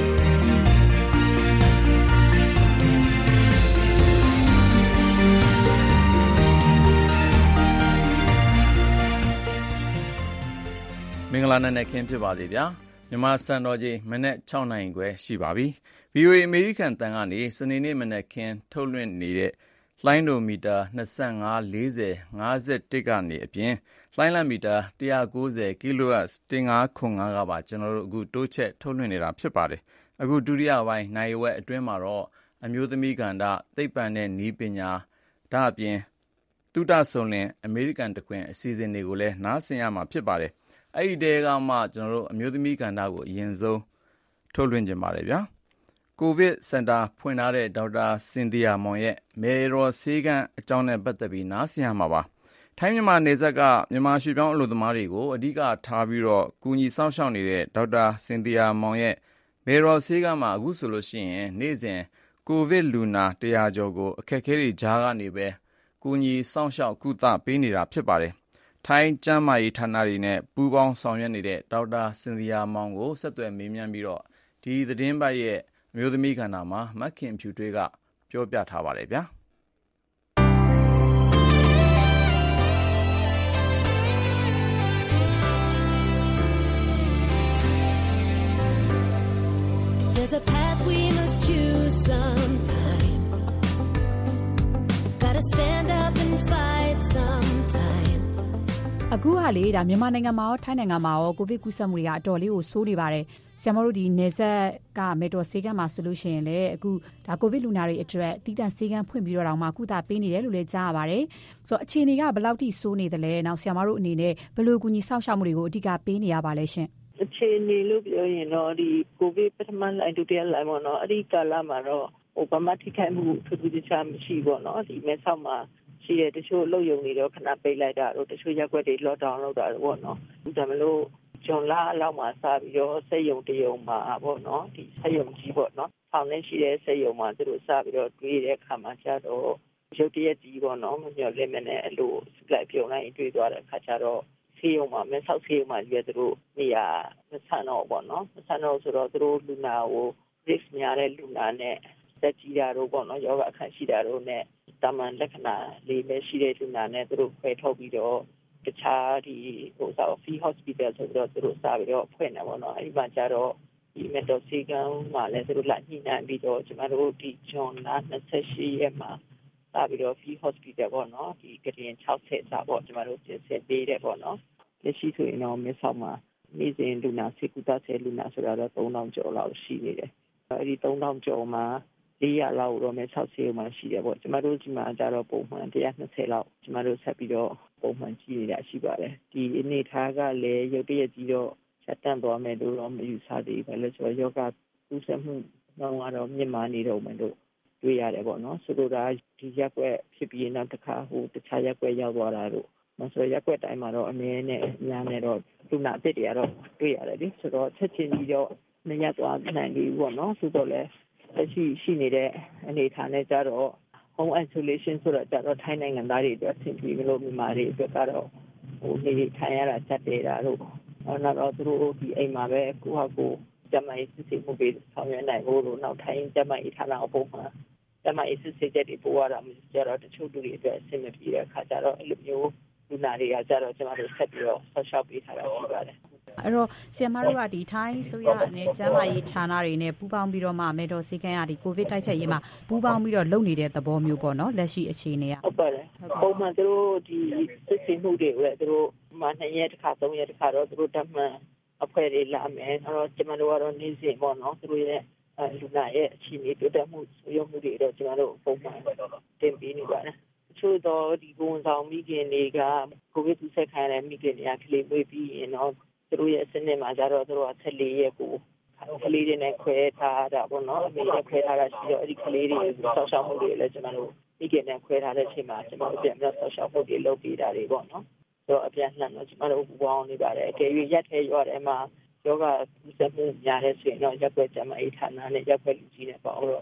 မင်္ဂလာနံနက်ခင်းဖြစ်ပါစေဗျာမြန်မာစံတော်ချိန်မနေ့6နာရီခွဲရှိပါပြီ VOA American တန်ကနေစနေနေ့မနေ့ခင်းထုတ်လွှင့်နေတဲ့လှိုင်းဒိုမီတာ25 40 51ကနေအပြင်လှိုင်းလမီတာ190 kHz 1505ကပါကျွန်တော်တို့အခုတိုးချက်ထုတ်လွှင့်နေတာဖြစ်ပါတယ်အခုဒုတိယပိုင်းနိုင်ဝက်အတွင်းမှာတော့အမျိုးသမီးကဏ္ဍသိပ္ပံနဲ့နည်းပညာဒါအပြင်သုတဆုံလင်အမေရိကန်တခွင်အစီအစဉ်တွေကိုလည်းနားဆင်ရမှာဖြစ်ပါတယ်အဲ့ဒီတဲကမှကျွန်တော်တို့အမျိုးသမီးကဏ္ဍကိုအရင်ဆုံးထုတ်လွှင့်ကြပါတယ်ဗျာကိုဗစ်စင်တာဖွင့်ထားတဲ့ဒေါက်တာစင်သီယာမောင်ရဲ့မေရော်ဆေးကန်းအကြောင်းနဲ့ပတ်သက်ပြီးနားဆင်ရမှာပါထိုင်းမြန်မာနယ်စပ်ကမြန်မာရွှေပြောင်းအလုပ်သမားတွေကိုအဓိကထားပြီးတော့ကူညီဆောင်ရှောက်နေတဲ့ဒေါက်တာစင်သီယာမောင်ရဲ့မေရော်ဆေးကန်းမှာအခုဆိုလို့ရှိရင်နေ့စဉ်ကိုဗစ်လူနာ100ကျော်ကိုအခက်အခဲတွေကြားကနေပဲကူညီဆောင်ရှောက်ကုသပေးနေတာဖြစ်ပါတယ်ထိုင်းကျန်းမာရေးဌာနတွေနဲ့ပူးပေါင်းဆောင်ရွက်နေတဲ့ဒေါက်တာစင်သီယာမောင်ကိုဆက်သွယ်မေးမြန်းပြီးတော့ဒီသတင်းပတ်ရဲ့အမျိုးသမီးကဏ္ဍမှာမခင်ဖြူတွေးကပြောပြထားပါတယ်ဗျာ There's a path we must choose sometime. Gotta stand up and fight sometime. အခုဟာလေဒါမြန်မာနိုင်ငံမှာရောထိုင်းနိုင်ငံမှာရောကိုဗစ်ကူးစက်မှုတွေကအတော်လေးကိုဆိုးနေပါတယ်ဆရာမတို့ဒီနေဆက်ကမေတော်ဆေးကမ်းမှာဆိုလို့ရှိရင်လေအခုဒါကိုဗစ်လူနာတွေအတွက်တည်တံ့ဆေးကမ်းဖွင့်ပြီးတော့တောင်မှကုသပေးနေတယ်လို့လည်းကြားရပါတယ်ဆိုတော့အခြေအနေကဘယ်လောက်ထိဆိုးနေသလဲနောက်ဆရာမတို့အနေနဲ့ဘယ်လိုကူညီဆောက်ရှောက်မှုတွေကိုအဓိကပေးနေရပါလဲရှင်အခြေအနေလို့ပြောရင်တော့ဒီကိုဗစ်ပထမလိုင်းဒုတိယလိုင်းပေါ့နော်အဲ့ဒီကာလမှာတော့ဘာမှထိခိုက်မှုထူးထူးခြားမရှိပေါ့နော်ဒီမဲဆောက်မှာရှိတဲ့တချို့လုံယုံနေတော့ခဏပိတ်လိုက်တာတို့တချို့ရက်ွက်တွေ lockdown လုပ်တာတို့ပေါ့နော်ဒါမှမဟုတ်ဂျွန်လာအလောက်မှာစပြီးတော့စက်ယုံတယုံမှာပေါ့နော်ဒီစက်ယုံကြီးပေါ့နော်ဖောင်နဲ့ရှိတဲ့စက်ယုံမှာသူတို့စပြီးတော့တွေးတဲ့အခါမှာကျတော့ရုပ်တရက်ကြီးပေါ့နော်မမျှော်လင့်မနဲ့အဲ့လိုစလိုက်ပြုံလိုက်တွေးသွားတဲ့အခါကျတော့ဆေးရုံမှာမဲဆောက်ဆေးရုံမှာကြီးသူတို့နေရာမဆန်တော့ပေါ့နော်မဆန်တော့ဆိုတော့သူတို့လူနာကို risk များတဲ့လူနာနဲ့တက်ကြီးတာတို့ပေါ့နော်ယောဂအခန့်ရှိတာတို့နဲ့တာမန်လက္ခဏာလေးပဲရှိတဲ့လူနာနဲ့သူတို့ခွဲထုတ်ပြီးတော့တခြားဒီfree hospital ဆိုတော့သူတို့စပြီးတော့ဖွင့်တယ်ပေါ့နော်အဲ့ဒီမှာကျတော့ဒီမက်တော်စီကံမှာလည်းသူတို့လာညှိနှိုင်းပြီးတော့ကျွန်တော်တို့ဒီဂျွန်လာ28ရက်မှာစပြီးတော့ free hospital ပေါ့နော်ဒီကရင်60စာပေါ့ကျွန်တော်တို့ပြင်ဆင်ပေးတယ်ပေါ့နော်လက်ရှိဆိုရင်တော့မဲဆောက်မှာနေ့စဉ်လူနာဆေးကုသဆဲလူနာဆိုတာတော့3000ကျော်လောက်ရှိနေတယ်အဲ့ဒီ3000ကျော်မှာ400လောက်တော့မဲဆောက်ဆေးရုံမှာရှိတယ်ပေါ့ကျွန်တော်တို့ဒီမှာကျတော့ပုံမှန်120လောက်ကျွန်တော်တို့ဆက်ပြီးတော့ပုံမှန်ကြည့်နေတာရှိပါတယ်ဒီအနေထားကလည်းရုပ်တရက်ကြီးတော့ချက်တန့်သွားမယ်လို့တော့မယူဆသေးဘူးလေဆိုတော့ယောဂကူးစက်မှုတော့ကတော့မြင့်မားနေတော့မယ်လို့တွေ့ရတယ်ပေါ့နော်ဆိုတော့ဒီရက်ွက်ဖြစ်ပြီးနောက်တစ်ခါတခြားရက်ွက်ရောက်သွားတာတို့မဆိုရက်ွက်တိုင်းမှာတော့အမြဲနဲ့အများနဲ့တော့လူနာအစ်တွေကတော့တွေ့ရတယ်လေဆိုတော့ချက်ချင်းကြီးတော့မရသွားနိုင်ဘူးပေါ့နော်ဆိုတော့လည်းရှိနေတဲ့အနေအထားနဲ့ကြတော့ home isolation ဆိုတော့ကြတော့ထိုင်းနိုင်ငံသားတွေအတွက်ဆင်ပြေလို့မြန်မာတွေအတွက်ကတော့နေထိုင်ရတာချက်တယ်တာတို့နောက်တော့သူတို့ဒီအိမ်မှာပဲကိုယ့်ဟာကိုယ်ကျမရေးစစ်ဆေးမှုတွေဆောင်ရွက်နိုင်ဖို့လို့နောက်ထိုင်းကျမရေးဌာနအပေါ်မှာကျမရေးစစ်ဆေးချက်တွေပို့ရတာမျိုးကြတော့တချို့လူတွေအတွက်အဆင်မပြေတဲ့အခါကျတော့အဲ့လိုမျိုးလူနာတွေကကြတော့ကျမတို့ဆက်ပြီးတော့ဆော့ရှောက်ပေးထားတာရှိပါတယ်အဲ့တော့ဆီယမတို့ကဒီထိုင်းဆိုရနဲ့ကျန်းမာရေးဌာနတွေနဲ့ပူးပေါင်းပြီးတော့မှမေတော်စီကန်းရဒီကိုဗစ်တိုက်ဖျက်ရေးမှာပူးပေါင်းပြီးတော့လုပ်နေတဲ့သဘောမျိုးပေါ့နော်လက်ရှိအခြေအနေကဟုတ်ပါတယ်ပုံမှန်သူတို့ဒီစစ်ဆေးမှုတွေကိုလည်းသူတို့မှ2ရက်တစ်ခါ3ရက်တစ်ခါတော့သူတို့တတ်မှန်အဖွဲ့တွေလာမယ်အဲ့တော့ကျမတို့ကတော့နေ့စဉ်ပေါ့နော်သူတို့ရဲ့လူနာရဲ့အခြေအနေတိုးတက်မှုဆိုရမှုတွေတော့ကျမတို့ပုံမှန်တင်ပေးနေပါတယ်ချို့တော့ဒီဝန်ဆောင်မိခင်တွေကကိုဗစ်ကူးစက်ခံရတဲ့မိခင်တွေကကလေးမွေးပြီးရင်တော့သူတို့ရဲ့စနစ်မှာကြတော့သူတို့က14ရက်ကိုကလေးတွေနဲ့ခွဲထားတာပေါ့နော်အမေနဲ့ခွဲထားတာရှိတော့အဲ့ဒီကလေးတွေဆောက်ရှောက်မှုတွေလည်းကျွန်တော်တို့မိခင်နဲ့ခွဲထားတဲ့အချိန်မှာကျွန်တော်တို့ပြန်ပြီးတော့ဆောက်ရှောက်မှုတွေလုပ်ပေးတာတွေပေါ့နော်ဆိုတော့အပြန်လှန်တော့ကျွန်တော်တို့ပူပေါင်းနေပါတယ်အကယ်၍ရက်ထဲရွာထဲမှာယောဂကူးစက်မှုများတဲ့ဆိုရင်တော့ရက်ွက်ကျမအေးဌာနနဲ့ရက်ွက်လူကြီးနဲ့ပေါ့တော့တချို့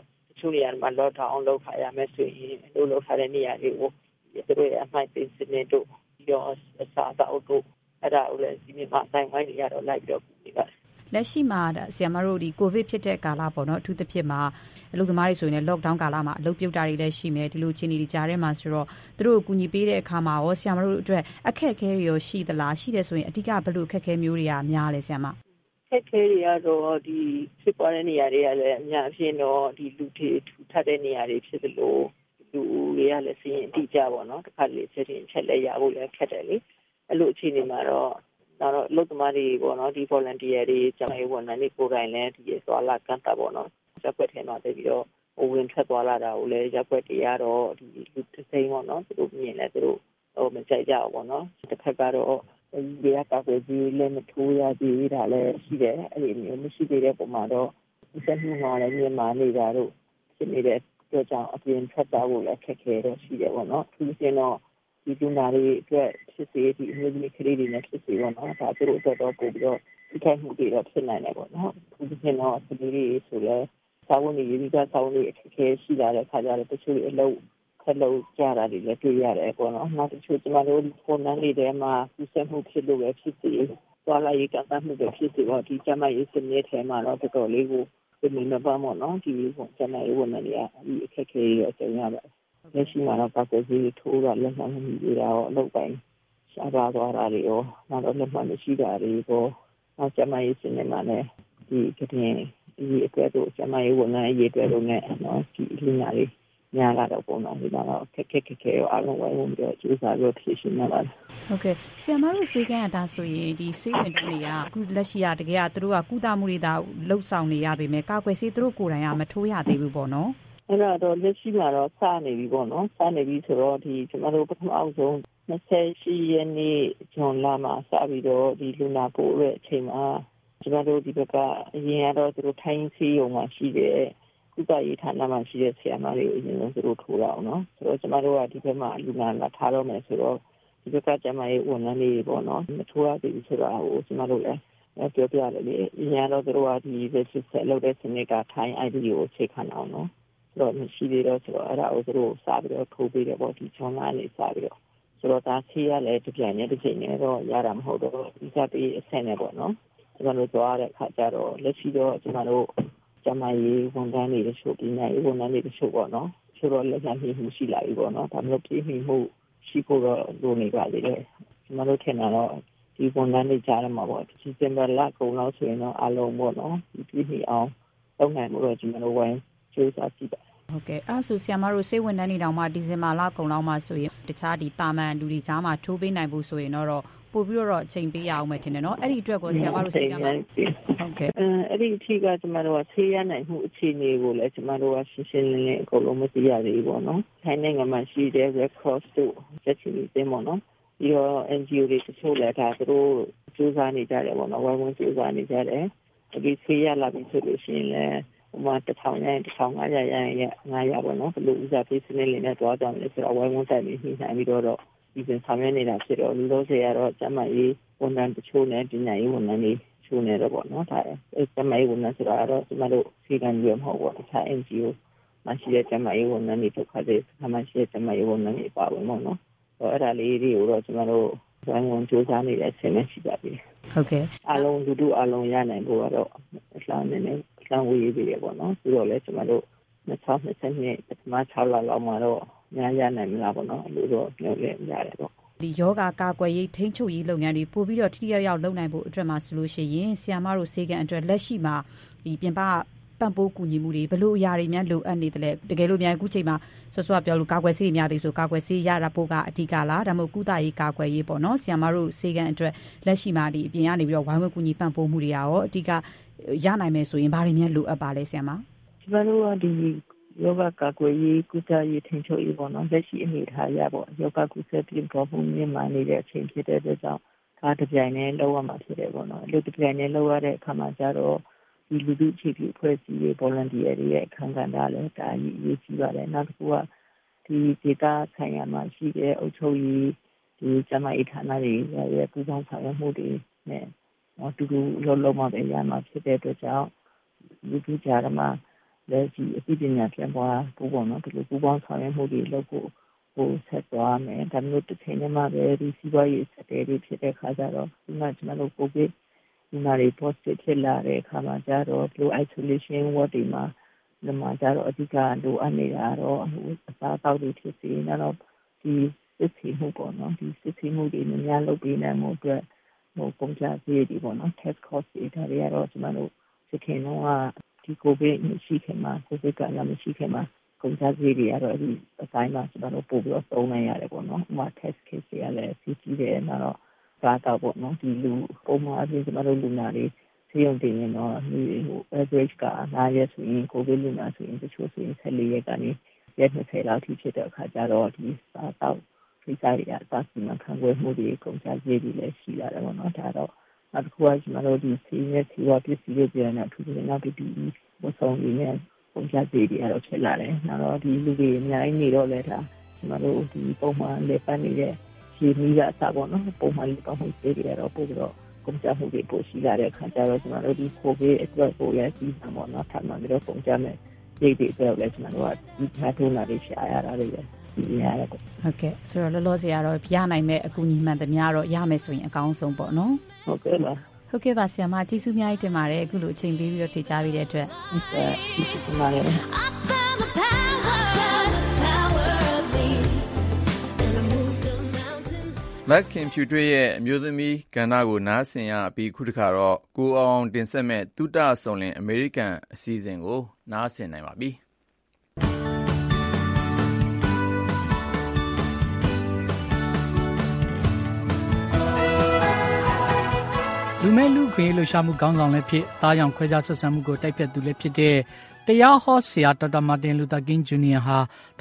ချို့နေရာမှာ lockdown လုပ်ထားရမယ်ဆိုရင်လုပ်ထားတဲ့နေရာတွေကိုသူတို့ရဲ့အမှိုက်သိမ်းစနစ်တို့ပြီးတော့အစားအသောက်တို့အဲ့ဒါကိုလည်းဒီမှာတိုင်းဝိုင်းနေရတော့လိုက်ပြီးတော့ဒီကလက်ရှိမှာဆရာမတို့ဒီကိုဗစ်ဖြစ်တဲ့ကာလပေါ့နော်အထူးသဖြင့်မှာအလုပ်သမားတွေဆိုရင်လည်း lockdown ကာလမှာအလုပ်ပြုတ်တာတွေလည်းရှိမယ်ဒီလိုအခြေအနေတွေကြားထဲမှာဆိုတော့သူတို့ကိုကူညီပေးတဲ့အခါမှာရောဆရာမတို့အတွက်အခက်အခဲတွေရောရှိသလားရှိတယ်ဆိုရင်အဓိကဘယ်လိုအခက်အခဲမျိုးတွေကများလဲဆရာမအခက်အခဲတွေကတော့ဒီဖြစ်ပေါ်တဲ့နေရာတွေကလည်းအများအပြားတော့ဒီလူတွေထူထပ်တဲ့နေရာတွေဖြစ်သလိုလူတွေကလည်းစီးရင်အတိအကျပေါ့နော်တစ်ခါလေချက်ချင်းချက်လက်ရဖို့လည်းခက်တယ်လေအဲ့လိုအခြေအနေမှာတော့အလုပ်သမားတွေပေါ့နော်ဒီ volunteer တွေကျမရေးဝန်ထမ်းတွေကိုယ်တိုင်လည်းဒီသွားလာကန့်သတ်ပေါ့နော်ရပ်ကွက်ထဲမှာတပြီးတော့ဝင်ထွက်သွားလာတာကိုလည်းရပ်ကွက်တွေကတော့ဒီလူတစ်စိမ်းပေါ့နော်သူတို့မြင်လဲသူတို့မကြိုက်ကြဘူးပေါ့နော်တစ်ခါကတော့ဒီကကာကွယ်ကြီးလည်းမထိုးရသေးတာလည်းရှိတယ်အဲ့ဒီမျိုးမရှိသေးတဲ့ပုံမှာတော့ဒီစက်မှုမှာလည်းမြန်မာနေတာတို့ဖြစ်နေတဲ့အတွက်ကြောင့်အပြင်ထွက်သွားဖို့လည်းခက်ခဲတော့ရှိတယ်ပေါ့နော်သူစင်းတော့ဒီလူနာတွေအတွက်ဖြစ်စေဒီအမျိုးသမီးကလေးတွေနဲ့ဖြစ်စေပေါ့နော်ဒါသူတို့အတွက်တော့ပို့ပြီးတော့ဒီခိုင်မှုတွေတော့ဖြစ်နိုင်တယ်ပေါ့နော်သူစင်းတော့ကလေးတွေဆိုလဲစာဝန်တွေဒီကစာဝန်တွေအခက်ခဲရှိလာတဲ့ခါကျတော့တချို့အလုပ်ခက်လို့ကြတာတွေလည်းတွေ့ရတယ်ပေါ့နော်နောက်တချို့ကျမတို့ဖုန်းနံပါတ်တွေထဲမှာကူးစက်မှုဖြစ်လို့ပဲဖြစ်စေသွားလာရေးကန့်သတ်မှုတွေဖြစ်စေတော့ဒီကျမရေးစနစ်ထဲမှာတော့တော်တော်လေးကိုဒီမှာပါမို့နော်ဒီကျမရေးဝန်ထမ်းတွေကဒီအခက်ခဲတွေအကျဉ်းရပါတယ်လက်ရှိမှာတော့ကာကွယ်ဆေးထိုးတာလက်မှတ်မရှိသေးတာရောအလုပ်ပိုင်းရှားပါသွားတာတွေရောနောက်တော့လက်မှတ်မရှိတာတွေရောနောက်ကျမရေးစနစ်မှာလည်းဒီကတင်ဒီအတွက်တို့ကျမရေးဝန်ထမ်းရေးအတွက်တို့နဲ့နော်ဒီလူနာတွေညာလာတော့ပုံတော့ဒီတော့ခက်ခဲရောအလုံးဝဝင်ပြီးတော့ကျူးစာပြီးဖြည့်ရှင်းရပါတယ်ဟုတ်ကဲ့ဆရာမတို့စေကန်းအတားဆိုရင်ဒီစေဝင်တန်းတွေကအခုလက်ရှိရတကယ်ကသူတို့ကကုသမှုတွေဒါလှုပ်ဆောင်နေရပေမဲ့ကာကွယ်ဆေးသူတို့ကိုယ်တိုင်ကမထိုးရသေးဘူးပေါ့နော်အဲ့တော့လက်ရှိမှာတော့စနေပြီပေါ့နော်စနေပြီဆိုတော့ဒီကျမတို့ပထမအောင်ဆုံး28ရက်နေ့ဇွန်လမှာစပြီးတော့ဒီလူနာပို့တဲ့အချိန်မှာကျမတို့ဒီဘက်ကအရင်ကတော့သူတို့ထိုင်းစီးရုံမှာရှိတဲ့ကုသရေးဌာနမှာရှိတဲ့ဆရာမတွေအရင်ဆုံးသူတို့ထိုးတာအောင်နော်ဆိုတော့ကျမတို့ကဒီဘက်မှာလူနာလာထားတော့မယ်ဆိုတော့ဒီဘက်ကကျမရေးဝန်ထမ်းတွေပေါ့နော်မထိုးရသေးဘူးဆိုတော့ဟိုကျမတို့လည်းပြောပြရတယ်လေအရင်ကတော့သူတို့ကဒီ register လုပ်တဲ့စနစ်ကထိုင်း ID ကိုချိန်ခံအောင်နော်တော့မရှိသေးတော့ဆိုတော့အဲ့ဒါကိုသူတို့စပြီးတော့ထိုးပေးတယ်ပေါ့ဒီချောင်းသားလေးစပြီးတော့ဆိုတော့ဒါဆေးရလည်းတစ်ပြိုင်နဲ့တစ်ချိန်နဲ့တော့ရတာမဟုတ်တော့ဒီစားပေးအဆင့်နဲ့ပေါ့နော်ကျွန်တော်တို့သွားတဲ့အခါကျတော့လက်ရှိတော့ကျွန်တော်တို့ကျမရေးဝန်ထမ်းတွေတချို့ပြည်နယ်ရေးဝန်ထမ်းတွေတချို့ပေါ့နော်ဆိုတော့လက်ခံမှုရှိလာပြီပေါ့နော်ဒါမျိုးပြည်မှုရှိဖို့တော့လိုနေပါသေးတယ်ကျွန်တော်တို့ထင်တာတော့ဒီဝန်ထမ်းတွေကြားထဲမှာပေါ့ဒီစင်ဘာလကုန်လောက်ဆိုရင်တော့အလုံးပေါ့နော်ဒီပြည်အောင်လုပ်နိုင်မှုတော့ကျွန်တော်တို့ဝိုင်းကျိုးစားကြည့်ပါဟုတ်ကဲ့အဲ့ဆိုဆရာမတို့စေဝန်ထမ်းတွေတောင်မှဒီဇင်ဘာလကုန်လောက်မှဆိုရင်တခြားဒီတာမန်လူတွေကြားမှာထိုးပေးနိုင်ဖို့ဆိုရင်တော့ပို့ပြီးတော့အချိန်ပေးရအောင်မယ်ထင်တယ်နော်အဲ့ဒီအတွက်ကိုဆရာမတို့စေကမှာဟုတ်ကဲ့အဲ့ဒီအထိကကျမတို့ကဆေးရနိုင်မှုအခြေအနေကိုလည်းကျမတို့ကရှင်းရှင်းလင်းလင်းအကုန်လုံးမသိရသေးဘူးပေါ့နော်ထိုင်းနိုင်ငံမှာရှိတဲ့ Red Cross တို့ချက်ချင်းတွေပေါ့နော်ပြီးတော့ NGO တွေတချို့လည်းဒါသူတို့စူးစမ်းနေကြတယ်ပေါ့နော်ဝိုင်းဝန်းစူးစမ်းနေကြတယ်ဒီဆေးရလာပြီဆိုလို့ရှိရင်လည်းဟိုမှာ1000ရရင်1500ရရင်900ပေါ့နော်ဘယ်လိုဥစားပေးစနစ်လေးနဲ့တွားကြမယ်ဆိုတော့ဝိုင်းဝန်းတိုင်ပြီးနှိမ့်နိုင်ပြီးတော့ဒီပြန်ဆောင်ရွက်နေတာဖြစ်တော့လူလို့ဆိုရတော့ကျမကြီးဝန်ထမ်းတချို့နဲ့ပညာရေးဝန်ထမ်းတွေချိုးနေတော့ပေါ့နော်ဒါကျမကြီးဝန်ထမ်းဆိုတာတော့ကျမတို့စီကံရမဟုတ်ပေါ့တခြား NGO မရှိတဲ့ကျမကြီးဝန်ထမ်းတွေဒုက္ခတွေမရှိတဲ့ကျမကြီးဝန်ထမ်းတွေပါဝင်ပေါ့နော်အဲ့ဒါလေးတွေကိုတော့ကျမတို့ဝိုင်းဝန်းစူးစမ်းနေတဲ့အဆင့်နဲ့ရှိပါပြီဟုတ်ကဲ့အားလုံးလူတို့အားလုံးရနိုင်ဖို့ကတော့အလှမ်းနေအလှမ်းဝေးသေးတယ်ပေါ့နော်ပြီးတော့လည်းကျမတို့2022ပထမ6လလောက်မှာတော့ညာရနိုင်မလားပေါ့နော်လို့တော့ပြောလဲရတယ်ပေါ့ဒီယောဂကာကွယ်ရေးထိန်းချုပ်ရေးလုပ်ငန်းတွေပို့ပြီးတော့ထိထိရောက်ရောက်လုပ်နိုင်ဖို့အတွက်မှာဆိုလို့ရှိရင်ဆီယာမတို့စေကန်အတွက်လက်ရှိမှာဒီပြင်ပပံ့ပိုးကူညီမှုတွေဘယ်လိုအရာတွေများလိုအပ်နေတယ်လဲတကယ်လို့များအခုချိန်မှာဆွဆွပြောလို့ကာကွယ်ဆေးတွေများသေးဆိုကာကွယ်ဆေးရတာဖို့ကအဓိကလားဒါမှမဟုတ်ကုသရေးကာကွယ်ရေးပေါ့နော်ဆီယာမတို့စေကန်အတွက်လက်ရှိမှာဒီအပြင်ကနေပြီးတော့ဝိုင်းဝန်းကူညီပံ့ပိုးမှုတွေရောအဓိကရနိုင်မယ်ဆိုရင်ဘာတွေများလိုအပ်ပါလဲဆီယာမကျမတို့ကဒီယောဂကာကွယ်ရေးကုသရေးထိန်းချုပ်ရေးပေါ့နော်လက်ရှိအနေအထားရပေါ့ယောဂကုသပြင်ပေါ်မှုမြင့်မာနေတဲ့အချိန်ဖြစ်တဲ့အတွက်ကြောင့်ဒါတပြိုင်နဲ့လောက်ရမှာဖြစ်တယ်ပေါ့နော်အဲ့လိုတပြိုင်နဲ့လောက်ရတဲ့အခါမှာကျတော့ဒီလူထုအခြေပြုအဖွဲ့အစည်းတွေ volunteer တွေရဲ့အခမ်းကဏ္ဍလည်းဒါအရေးကြီးပါတယ်နောက်တစ်ခုကဒီဒေသဆိုင်ရာမှာရှိတဲ့အုပ်ချုပ်ရေးဒီကျန်းမာရေးဌာနတွေရဲ့ပူးပေါင်းဆောင်ရွက်မှုတွေနဲ့တူတူလုံးမှပဲရမှာဖြစ်တဲ့အတွက်ကြောင့်လူထုကြားမှာလည်းဒီအသိပညာပြန်ပွားဖို့ပေါ့နော်ဒီလိုပူပေါင်းဆောင်ရွက်မှုတွေလုပ်ဖို့ဆက်သွားမယ်ဒါမျိုးတစ်ချိန်မှာပဲဒီစီးပွားရေးစတဲ့တွေဖြစ်တဲ့ခါကျတော့ဒီမှာကျွန်တော်တို့ကိုဗစ်ဒီမှာတွေ positive ဖြစ်လာတဲ့အခါမှာကျတော့ဒီ isolation ward တွေမှာဒီမှာကျတော့အဓိကလိုအပ်နေတာတော့အစားအသောက်တွေဖြစ်စေတော့ဒီစစ်ဆေးမှုပေါ့နော်ဒီစစ်ဆေးမှုတွေများလုပ်ပေးနိုင်မှုအတွက်ကုန်ကျစရိတ်တွေပေါ့နော် test cost တွေဒါတွေကတော့ကျွန်တော်တို့စခင်တော့ဒီကိုဗစ်မရှိခင်မှာကိုဗစ်ကလည်းမရှိခင်မှာကုန်ကျစရိတ်တွေကတော့ဒီအတိုင်းမှာကျွန်တော်တို့ပို့ပြီးတော့သုံးနိုင်ရတယ်ပေါ့နော်ဥပမာ test kit တွေကလည်းစီးကြီးတယ်တော့စားတော့ပေါ့နော်ဒီလူပုံမှန်အပြင်ကျွန်တော်တို့လူနာတွေဆေးရုံတင်ရင်တော့ဒီaverage က9ရက်ဆိုရင်ကိုဗစ်လူနာဆိုရင်တချို့ဆိုရင်14ရက်ကနေရက်20လောက်ထိဖြစ်တဲ့အခါကျတော့ဒီစားတော့ဖိစားရတာစီမံခန့်ခွဲမှုတွေကုန်ကျစရိတ်တွေလည်းရှိလာတယ်ပေါ့နော်ဒါတော့အခုကကျွန်တော်တို့ဒီဆေးနဲ့ဆေးဝါးပစ္စည်းတွေပြန်နေထူးထူးနောက်ပြီးဒီဝတ်ဆောင်တွေနဲ့ကုန်ကျစရိတ်တွေတော့ဖြစ်လာတယ်နောက်တော့ဒီလူတွေအများကြီးနေတော့လဲဒါကျွန်တော်တို့ဒီပုံမှန်လေပတ်နေတဲ့ဒီမိကအစားပေါ့နော်ပုံမှန်လေပတ်မှုတွေတော့ပို့ပြီးတော့ကုန်ကျမှုတွေပိုရှိလာတဲ့အခါကျတော့ကျွန်တော်တို့ဒီကိုဗစ်အတွက်ပိုရစီးမှာပေါ့နော်ထပ်မှပြီးတော့ကုန်ကျမဲ့ရိတ်တွေအတွက်လည်းကျွန်တော်တို့ကဒီဟာထုံးတာတွေရှာရတာတွေပဲဒီရတယ်ပေါ့ဟုတ်ကဲ့ဆိုတော့လောလောဆယ်ကတော့ပြနိုင်မဲ့အကူအညီမှန်သမျှတော့ရမယ်ဆိုရင်အကောင်းဆုံးပေါ့နော်ဟုတ်ကဲ့ပါဟုတ်ကဲ့ပါဆရာမကျေးဇူးအများကြီးတင်ပါတယ်အခုလိုအချိန်ပေးပြီးတော့ထေချပေးတဲ့အတွက်ဟုတ်ကဲ့ကျေးဇူးတင်ပါတယ်မက်ခင်ဖြူတွေ့ရဲ့အမျိုးသမီးကဏ္ဍကိုနားဆင်ရပြီးခုတစ်ခါတော့ကိုအောင်တင်ဆက်မဲ့သုတဆုံလင်အမေရိကန်အစီအစဉ်ကိုနားဆင်နိုင်ပါပြီလူမဲ့လူခွေလှူရှာမှုခေါင်းဆောင်လည်းဖြစ်သားရောင်ခွဲခြားဆက်ဆံမှုကိုတိုက်ဖြတ်သူလည်းဖြစ်တဲ့တရားဟောဆရာဒေါက်တာမာတင်လူသာကင်းဂျူနီယာဟာ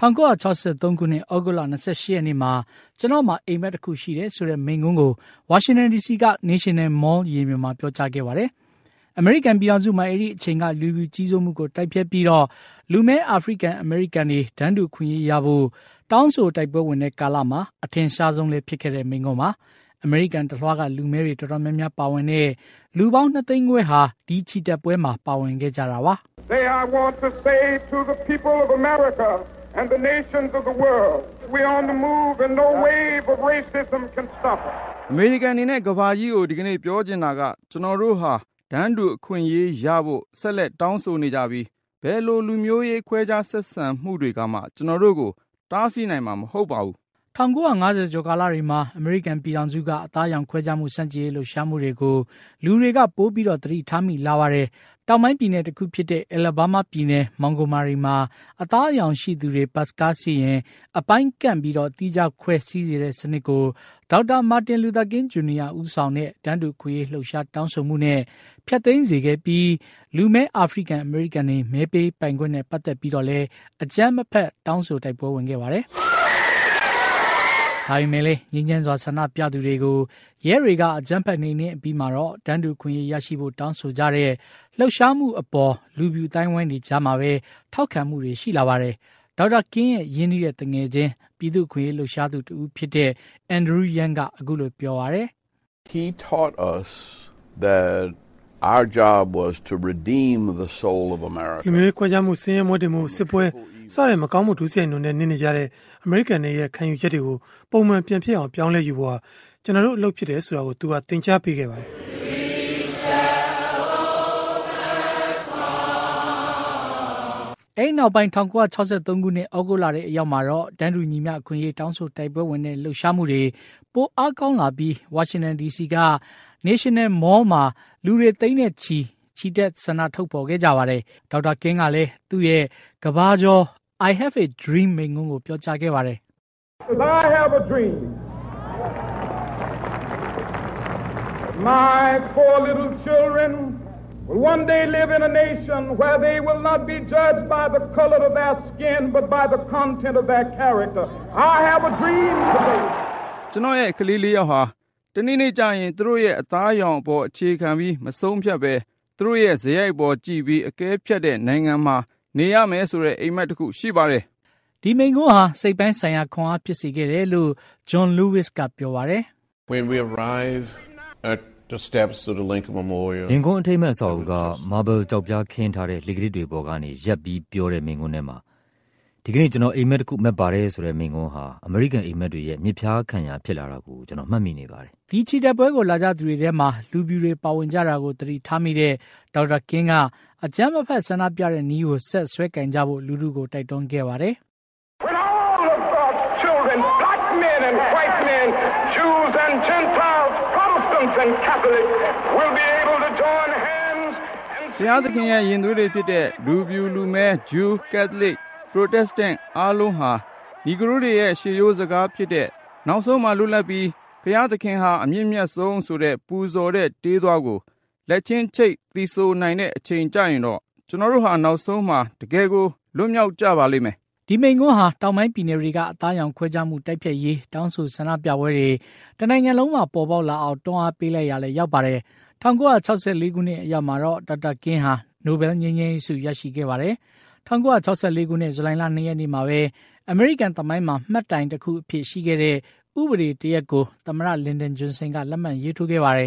1963ခုနှစ်ဩဂုတ်လ28ရက်နေ့မှာကျွန်တော်မှာအိမ်မက်တစ်ခုရှိတယ်ဆိုတဲ့မိန့်ခွန်းကိုဝါရှင်တန် DC က National Mall ရေမြေမှာပြောကြားခဲ့ပါတယ်။အမေရိကန်ပြည်ထောင်စုမှာအဲ့ဒီအချိန်ကလူပြူကြီးစိုးမှုကိုတိုက်ဖြတ်ပြီးတော့လူမဲအာဖရိကန်အမေရိကန်တွေတန်းတူခွင့်ရဖို့တောင်းဆိုတိုက်ပွဲဝင်တဲ့ကာလမှာအထင်ရှားဆုံးလည်းဖြစ်ခဲ့တဲ့မိန့်ခွန်းပါအမေရိကန်တလွှားကလူမဲတွေတော်တော်များများပါဝင်တဲ့လူပေါင်း2သိန်းခွဲဟာဒီချီတက်ပွဲမှာပါဝင်ခဲ့ကြတာပါ They I want to say to the people of America and the nations of the world we're on the move and no wave of racism can stop us အမေရိကန်အနေနဲ့ကမ္ဘာကြီးကိုဒီကနေ့ပြောချင်တာကကျွန်တော်တို့ဟာတန်းတူအခွင့်အရေးရဖို့ဆက်လက်တောင်းဆိုနေကြပြီးဘယ်လိုလူမျိုးရေးခွဲခြားဆက်ဆံမှုတွေကမှကျွန်တော်တို့ကိုတားဆီးနိုင်မှာမဟုတ်ပါဘူး 1950ကျော်ကာလတွေမှာအမေရိကန်ပြည်ထောင်စုကအသားရောင်ခွဲခြားမှုစန့်ကျင်ရေးလှုပ်ရှားမှုတွေကိုလူတွေကပိုးပြီးတော့သတိထားမိလာပါတယ်။တောင်ပိုင်းပြည်နယ်တစ်ခုဖြစ်တဲ့ Alabama ပြည်နယ် Montgomery မှာအသားရောင်ရှိသူတွေဘတ်ကားစီးရင်အပိုင်းကန့်ပြီးတော့တီးခြားခွဲစီးစေတဲ့စနစ်ကိုဒေါက်တာမာတင်လူသာကင်းဂျူနီယာဦးဆောင်တဲ့တန်းတူခွင့်ရေးလှုပ်ရှားတောင်းဆိုမှုနဲ့ဖျက်သိမ်းစေခဲ့ပြီးလူမဲအာဖရိကန်အမေရိကန်တွေမဲပေးပိုင်ခွင့်နဲ့ပတ်သက်ပြီးတော့လည်းအကြမ်းမဖက်တောင်းဆိုတိုက်ပွဲဝင်ခဲ့ပါတယ်။ဒါပေမဲ့လည်းငြိမ်းချမ်းစွာဆန္ဒပြသူတွေကိုရဲတွေကအကြမ်းဖက်နေတဲ့အပြီးမှာတော့တန်းတူခွင့်ရရှိဖို့တောင်းဆိုကြတဲ့လှုပ်ရှားမှုအပေါ်လူပြူတိုင်းဝိုင်းတွေကြားမှာပဲထောက်ခံမှုတွေရှိလာပါတယ်။ဒေါက်တာကင်းရဲ့ရင်းနှီးတဲ့တငယ်ချင်းပြည်သူ့ခွင့်လှုပ်ရှားသူတူဖြစ်တဲ့ Andrew Yang ကအခုလိုပြောပါတယ်။ He taught us that our job was to redeem the soul of America. ဒီမျိုးခွဲခြားမှုဆင်းရဲမွဲတေမှုစစ်ပွဲစတဲ့မကောင်းမှုဒုစရိုက်နှုန်းနဲ့နေနေကြတဲ့အမေရိကန်တွေရဲ့ခံယူချက်တွေကိုပုံမှန်ပြန်ဖြစ်အောင်ပြောင်းလဲယူဖို့ကျွန်တော်တို့အလုပ်ဖြစ်တယ်ဆိုတာကိုသူကသင်ကြားပေးခဲ့ပါတယ်အဲ့နောက်ပိုင်း1963ခုနှစ်ဩဂုတ်လရဲ့အရောက်မှာတော့တန်းတူညီမျှအခွင့်အရေးတောင်းဆိုတိုက်ပွဲဝင်တဲ့လှုပ်ရှားမှုတွေပိုအားကောင်းလာပြီးဝါရှင်တန် DC က National Mall မှာလူတွေသိန်းနဲ့ချီတက်ဆန္ဒထုတ်ဖော်ခဲ့ကြပါတယ်ဒေါက်တာကင်းကလည်းသူ့ရဲ့ကဘာကျော် I have a dream မိန့်ခွန်းကိုပြောကြားခဲ့ပါတယ် I have a dream my four little children will one day live in a nation where they will not be judged by the color of their skin but by the content of their character I have a dream today ကျွန်တော်ရဲ့ကလေးလေးယောက်ဟာတနေ့နေ့ကျရင်သူတို့ရဲ့အသားရောင်အပေါ်အခြေခံပြီးမဆုံးဖြတ်ပဲသူတို့ရဲ့ဇယိုက်ပေါ်ကြည့်ပြီးအကဲဖြတ်တဲ့နိုင်ငံမှာနေရမယ်ဆိုတဲ့အိမ်မက်တစ်ခုရှိပါတယ်ဒီမိန့်ခွန်းဟာစိတ်ပိုင်းဆိုင်ရာခွန်အားဖြစ်စေခဲ့တယ်လို့ John Lewis ကပြောပါတယ် When we arrive at the steps of the Lincoln Memorial. လင်ကွန်းအထိမ်းအမှတ်အဆောက်အဦက marble ကျောက်ပြားခင်းထားတဲ့လေကရစ်တွေပေါ်ကနေရပ်ပြီးပြောတဲ့မိန့်ခွန်းထဲမှာဒီကနေ့ကျွန်တော်အိမ်မက်တစ်ခုမက်ပါတယ်ဆိုတဲ့မိန့်ခွန်းဟာအမေရိကန်အိမ်မက်တွေရဲ့မြစ်ဖျားခံရာဖြစ်လာတာကိုကျွန်တော်မှတ်မိနေပါတယ်။ဒီချီတက်ပွဲကိုလာကြသူတွေထဲမှာလူပြူတွေပါဝင်ကြတာကိုသတိထားမိတဲ့ဒေါက်တာကင်းကအကြမ်းမဖက်ဆန္ဒပြတဲ့နည်းကိုဆက်ဆွဲကင်ကြဖို့လူထုကိုတိုက်တွန်းခဲ့ပါတယ်။ When all of God's children, black men and white men, Jews and Gentiles, Protestants and Catholics will be able to join hands and ဘုရားသခင်ရဲ့ယဉ်သွေးတွေဖြစ်တဲ့လူပြူလူမဲဂျူးကက်သလစ်ပရိုတက်စတန့်အားလုံးဟာဒီဂရုတွေရဲ့ရှေးရိုးစကားဖြစ်တဲ့နောက်ဆုံးမှလွတ်လပ်ပြီးဘုရားသခင်ဟာအမြင့်မြတ်ဆုံးဆိုတဲ့ပူဇော်တဲ့တေးသွားကိုလက်ချင်းချိတ်သီဆိုနိုင်တဲ့အချိန်ကြရင်တော့ကျွန်တော်တို့ဟာနောက်ဆုံးမှတကယ်ကိုလွတ်မြောက်ကြပါလိမ့်မယ်ဒီမိန့်ခွန်းဟာတောင်ပိုင်းပြည်နယ်တွေကအသားရောင်ခွဲခြားမှုတိုက်ဖျက်ရေးတောင်းဆိုဆန္ဒပြပွဲတွေတနိုင်ငံလုံးမှာပေါ်ပေါက်လာအောင်တွန်းအားပေးလိုက်ရလဲရောက်ပါတယ်1964ခုနှစ်အရောက်မှာတော့ဒေါက်တာကင်းဟာနိုဘယ်ငြိမ်းချမ်းရေးဆုရရှိခဲ့ပါတယ်1964ခုနှစ်ဇူလိုင်လ2ရက်နေ့မှာပဲအမေရိကန်သမိုင်းမှာမှတ်တိုင်တစ်ခုအဖြစ်ရှိခဲ့တဲ့ဥပဒေတရက်ကိုသမ္မတလင်ဒန်ဂျွန်ဆင်ကလက်မှတ်ရေးထိုးခဲ့ပါတယ်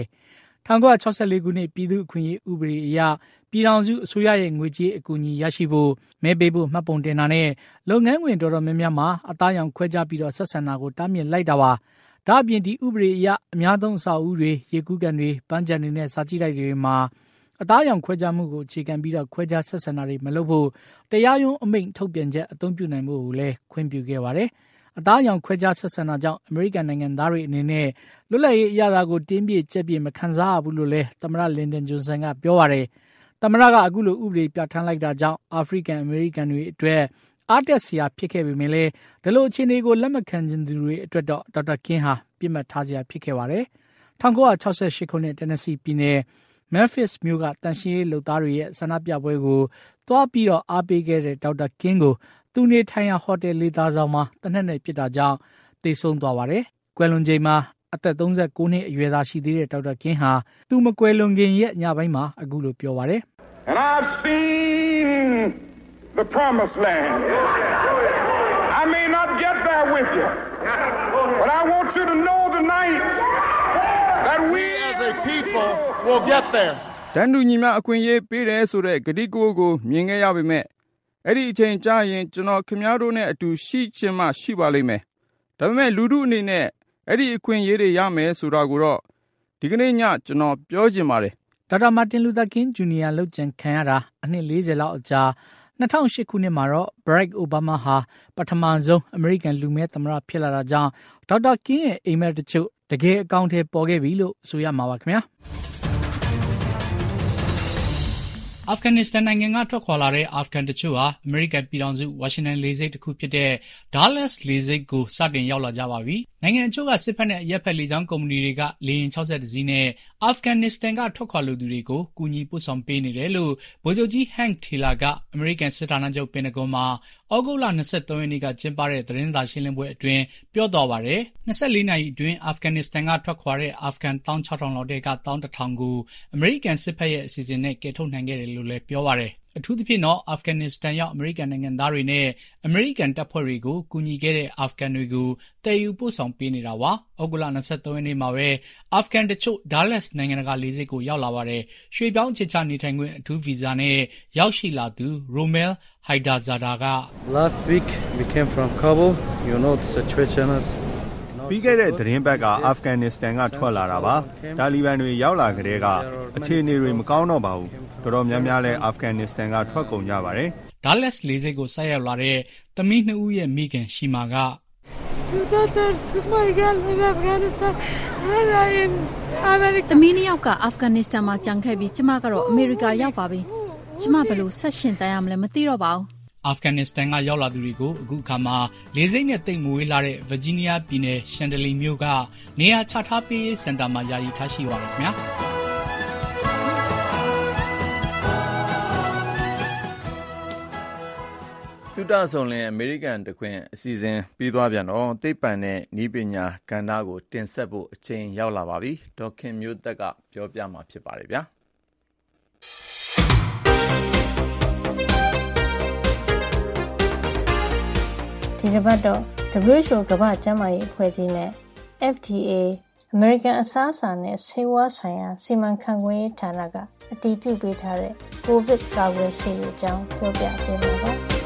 1964ခုနှစ်ပြည်သူ့အခွင့်အရေးဥပဒေအရပြည်ထောင်စုအစိုးရရဲ့ငွေကြေးအကူအညီရရှိဖို့မဲပေးဖို့မှတ်ပုံတင်တာနဲ့လုပ်ငန်းခွင်တော်တော်များများမှာအသားရောင်ခွဲခြားပြီးတော့ဆက်ဆံတာကိုတားမြစ်လိုက်တာပါဒါအပြင်ဒီဥပဒေအရအများဆုံးအဆောက်အဦတွေရေကူးကန်တွေပန်းခြံတွေနဲ့စာကြည့်တိုက်တွေမှာအသားရောင်ခွဲခြားမှုကိုအခြေခံပြီးတော့ခွဲခြားဆက်ဆံတာတွေမလုပ်ဖို့တရားရုံးအမိန့်ထုတ်ပြန်ချက်အသုံးပြုနိုင်ဖို့ကိုလည်းခွင့်ပြုခဲ့ပါတယ်အသားရောင်ခွဲခြားဆက်ဆံတာကြောင့်အမေရိကန်နိုင်ငံသားတွေအနေနဲ့လွတ်လပ်ရေးအရာကိုတင်းပြည့်ကျက်ပြည့်မခံစားရဘူးလို့လည်းသမ္မတလင်ဒန်ဂျွန်ဆန်ကပြောပါတယ်သမ္မတကအခုလိုဥပဒေပြဋ္ဌာန်းလိုက်တာကြောင့်အာဖရိကန်အမေရိကန်တွေအတွက်အားတက်စရာဖြစ်ခဲ့ပေမဲ့လည်းဒီလိုအခြေအနေကိုလက်မခံခြင်းသူတွေအတွက်တော့ဒေါက်တာကင်းဟာပြစ်မှတ်ထားစရာဖြစ်ခဲ့ပါတယ်1968ခုနှစ်တန်နက်ဆီပြည်နယ်Memphis မြို့ကတန်ရှင်းရေးလုပ်သားတွေရဲ့ဆန္ဒပြပွဲကိုတွားပြီးတော့အားပေးခဲ့တဲ့ဒေါက်တာကင်းကိုသူနေထိုင်ရာဟိုတယ်လေးသားဆောင်မှာတနက်နေ့ပြစ်တာကြောင့်သေဆုံးသွားပါတယ်။ကွယ်လွန်ချိန်မှာအသက်39နှစ်အရွယ်သားရှိသေးတဲ့ဒေါက်တာကင်းဟာသူမကွယ်လွန်ခင်ရဲ့ညပိုင်းမှာအခုလိုပြောပါတယ်။ And I've seen the promised land. I may not get there with you, but I want you to know tonight that we as a people will get there. တန်တူညီမျှအခွင့်အရေးပေးတယ်ဆိုတဲ့ဂတိကိုမြင်ခဲ့ရပေမဲ့အဲ့ဒီအချိန်ကြာရင်ကျွန်တော်ခင်ဗျားတို့နဲ့အတူရှိချင်မှရှိပါလိမ့်မယ်။ဒါပေမဲ့လူထုအနေနဲ့အဲ့ဒီအခွင့်အရေးတွေရမယ်ဆိုတာကိုတော့ဒီကနေ့ညကျွန်တော်ပြောချင်ပါတယ်။ဒေါက်တာမာတင်လူသာကင်းဂျူနီယာလုပ်ကြံခံရတာအနှစ်40လောက်အကြာ2008ခုနှစ်မှာတော့ Barack Obama ဟာပထမဆုံးအမေရိကန်လူမဲသမ္မတဖြစ်လာတာကြောင့်ဒေါက်တာကင်းရဲ့အိမ်မက်တချို့တကယ်အကောင့်ထဲပေါ်ခဲ့ပြီလို့ဆိုရမှာပါခင်ဗျာ။အာဖဂန်နစ္စတန်နိုင်ငံကထွက်ခွာလာတဲ့အာဖဂန်တချို့ဟာအမေရိကန်ပြည်ထောင်စုဝါရှင်တန်လေဆိပ်တစ်ခုဖြစ်တဲ့ Dallas လေဆိပ်ကိုစတင်ရောက်လာကြပါပြီ။နိုင်ငံအချို့ကစစ်ဖက်နဲ့အရက်ဖက်လေကြောင်းကုမ္ပဏီတွေကလေယာဉ်62စီးနဲ့အာဖဂန်နစ္စတန်ကထွက်ခွာလိုသူတွေကိုကူညီပို့ဆောင်ပေးနေတယ်လို့ဗိုလ်ချုပ်ကြီး Hank Taylor ကအမေရိကန်စစ်ဌာနချုပ်ပင်တဂွန်မှာဩဂုတ်လ23ရက်နေ့ကကျင်းပတဲ့သတင်းစာရှင်းလင်းပွဲအတွင်းပြောသွားပါတယ်။24နာရီအတွင်းအာဖဂန်နစ္စတန်ကထွက်ခွာတဲ့အာဖဂန်16000လောက်တဲ့က11000ကိုအမေရိကန်စစ်ဖက်ရဲ့အစီအစဉ်နဲ့ကယ်ထုတ်နိုင်ခဲ့တယ်လို့လည်းပြောပါတယ်။အထူးသဖြင့်တော့အာဖဂန်နစ္စတန်ရောက်အမေရိကန်နိုင်ငံသားတွေနဲ့အမေရိကန်တပ်ဖွဲ့တွေကိုကူညီခဲ့တဲ့အာဖဂန်တွေကိုတည်ယူပို့ဆောင်ပေးနေတာပါ။ဩဂုတ်လ23ရက်နေ့မှာပဲအာဖဂန်တချို့ Dallas နိုင်ငံတကာလေဆိပ်ကိုရောက်လာပါတယ်။ရွှေပြောင်းအခြေချနေထိုင်ခွင့်အထူးဗီဇာနဲ့ရောက်ရှိလာသူ Romel Haidarzada က Last week we came from Kabul. You know the situation is ပြီးခဲ့တဲ့သတင်းပတ်ကအာဖဂန်နစ္စတန်ကထွက်လာတာပါတာလီဘန်တွေရောက်လာကြတဲ့ကအခြေအနေတွေမကောင်းတော့ပါဘူးတော်တော်များများလဲအာဖဂန်နစ္စတန်ကထွက်ကုန်ကြပါတယ်ဒါလက်စ်လေဆိပ်ကိုဆက်ရောက်လာတဲ့သမီး2ဦးရဲ့မိခင်ရှီမာကသမီး2ယောက်ကအာဖဂန်နစ္စတန်မှာကြံခဲ့ပြီးကျမကတော့အမေရိကရောက်ပါပြီကျမဘယ်လိုဆက်ရှင်တန်ရမလဲမသိတော့ပါဘူးအာဖဂန်နစ္စတန်ကရောက်လာသူတွေကိုအခုအခါမှာလေဆိပ်နဲ့တိတ်မွေးလာတဲ့ဗာဂျီးနီးယားပြည်နယ်ရှန်ဒလီမြို့ကနေရာချထားပေးရေးစင်တာမှာယာယီထားရှိပါရခင်ဗျာတုဒ္ဒဆောင်လင်အမေရိကန်တခွင်အစီအစဉ်ပြီးသွားပြန်တော့သိပ္ပံနဲ့နည်းပညာကဏ္ဍကိုတင်ဆက်ဖို့အချိန်ရောက်လာပါပြီဒေါက်ခင်မျိုးသက်ကပြောပြမှာဖြစ်ပါတယ်ဗျာဒီတစ်ပတ်တော့ WHO ကမ္ဘာ့ကျန်းမာရေးအဖွဲ့ကြီးနဲ့ FDA အ American အစားအစာနဲ့ဆေးဝါးဆိုင်ရာစီမံခန့်ခွဲရေးဌာနကအတည်ပြုပေးထားတဲ့ COVID ကာကွယ်ဆေးအကြောင်းပြောပြပေးပါမယ်။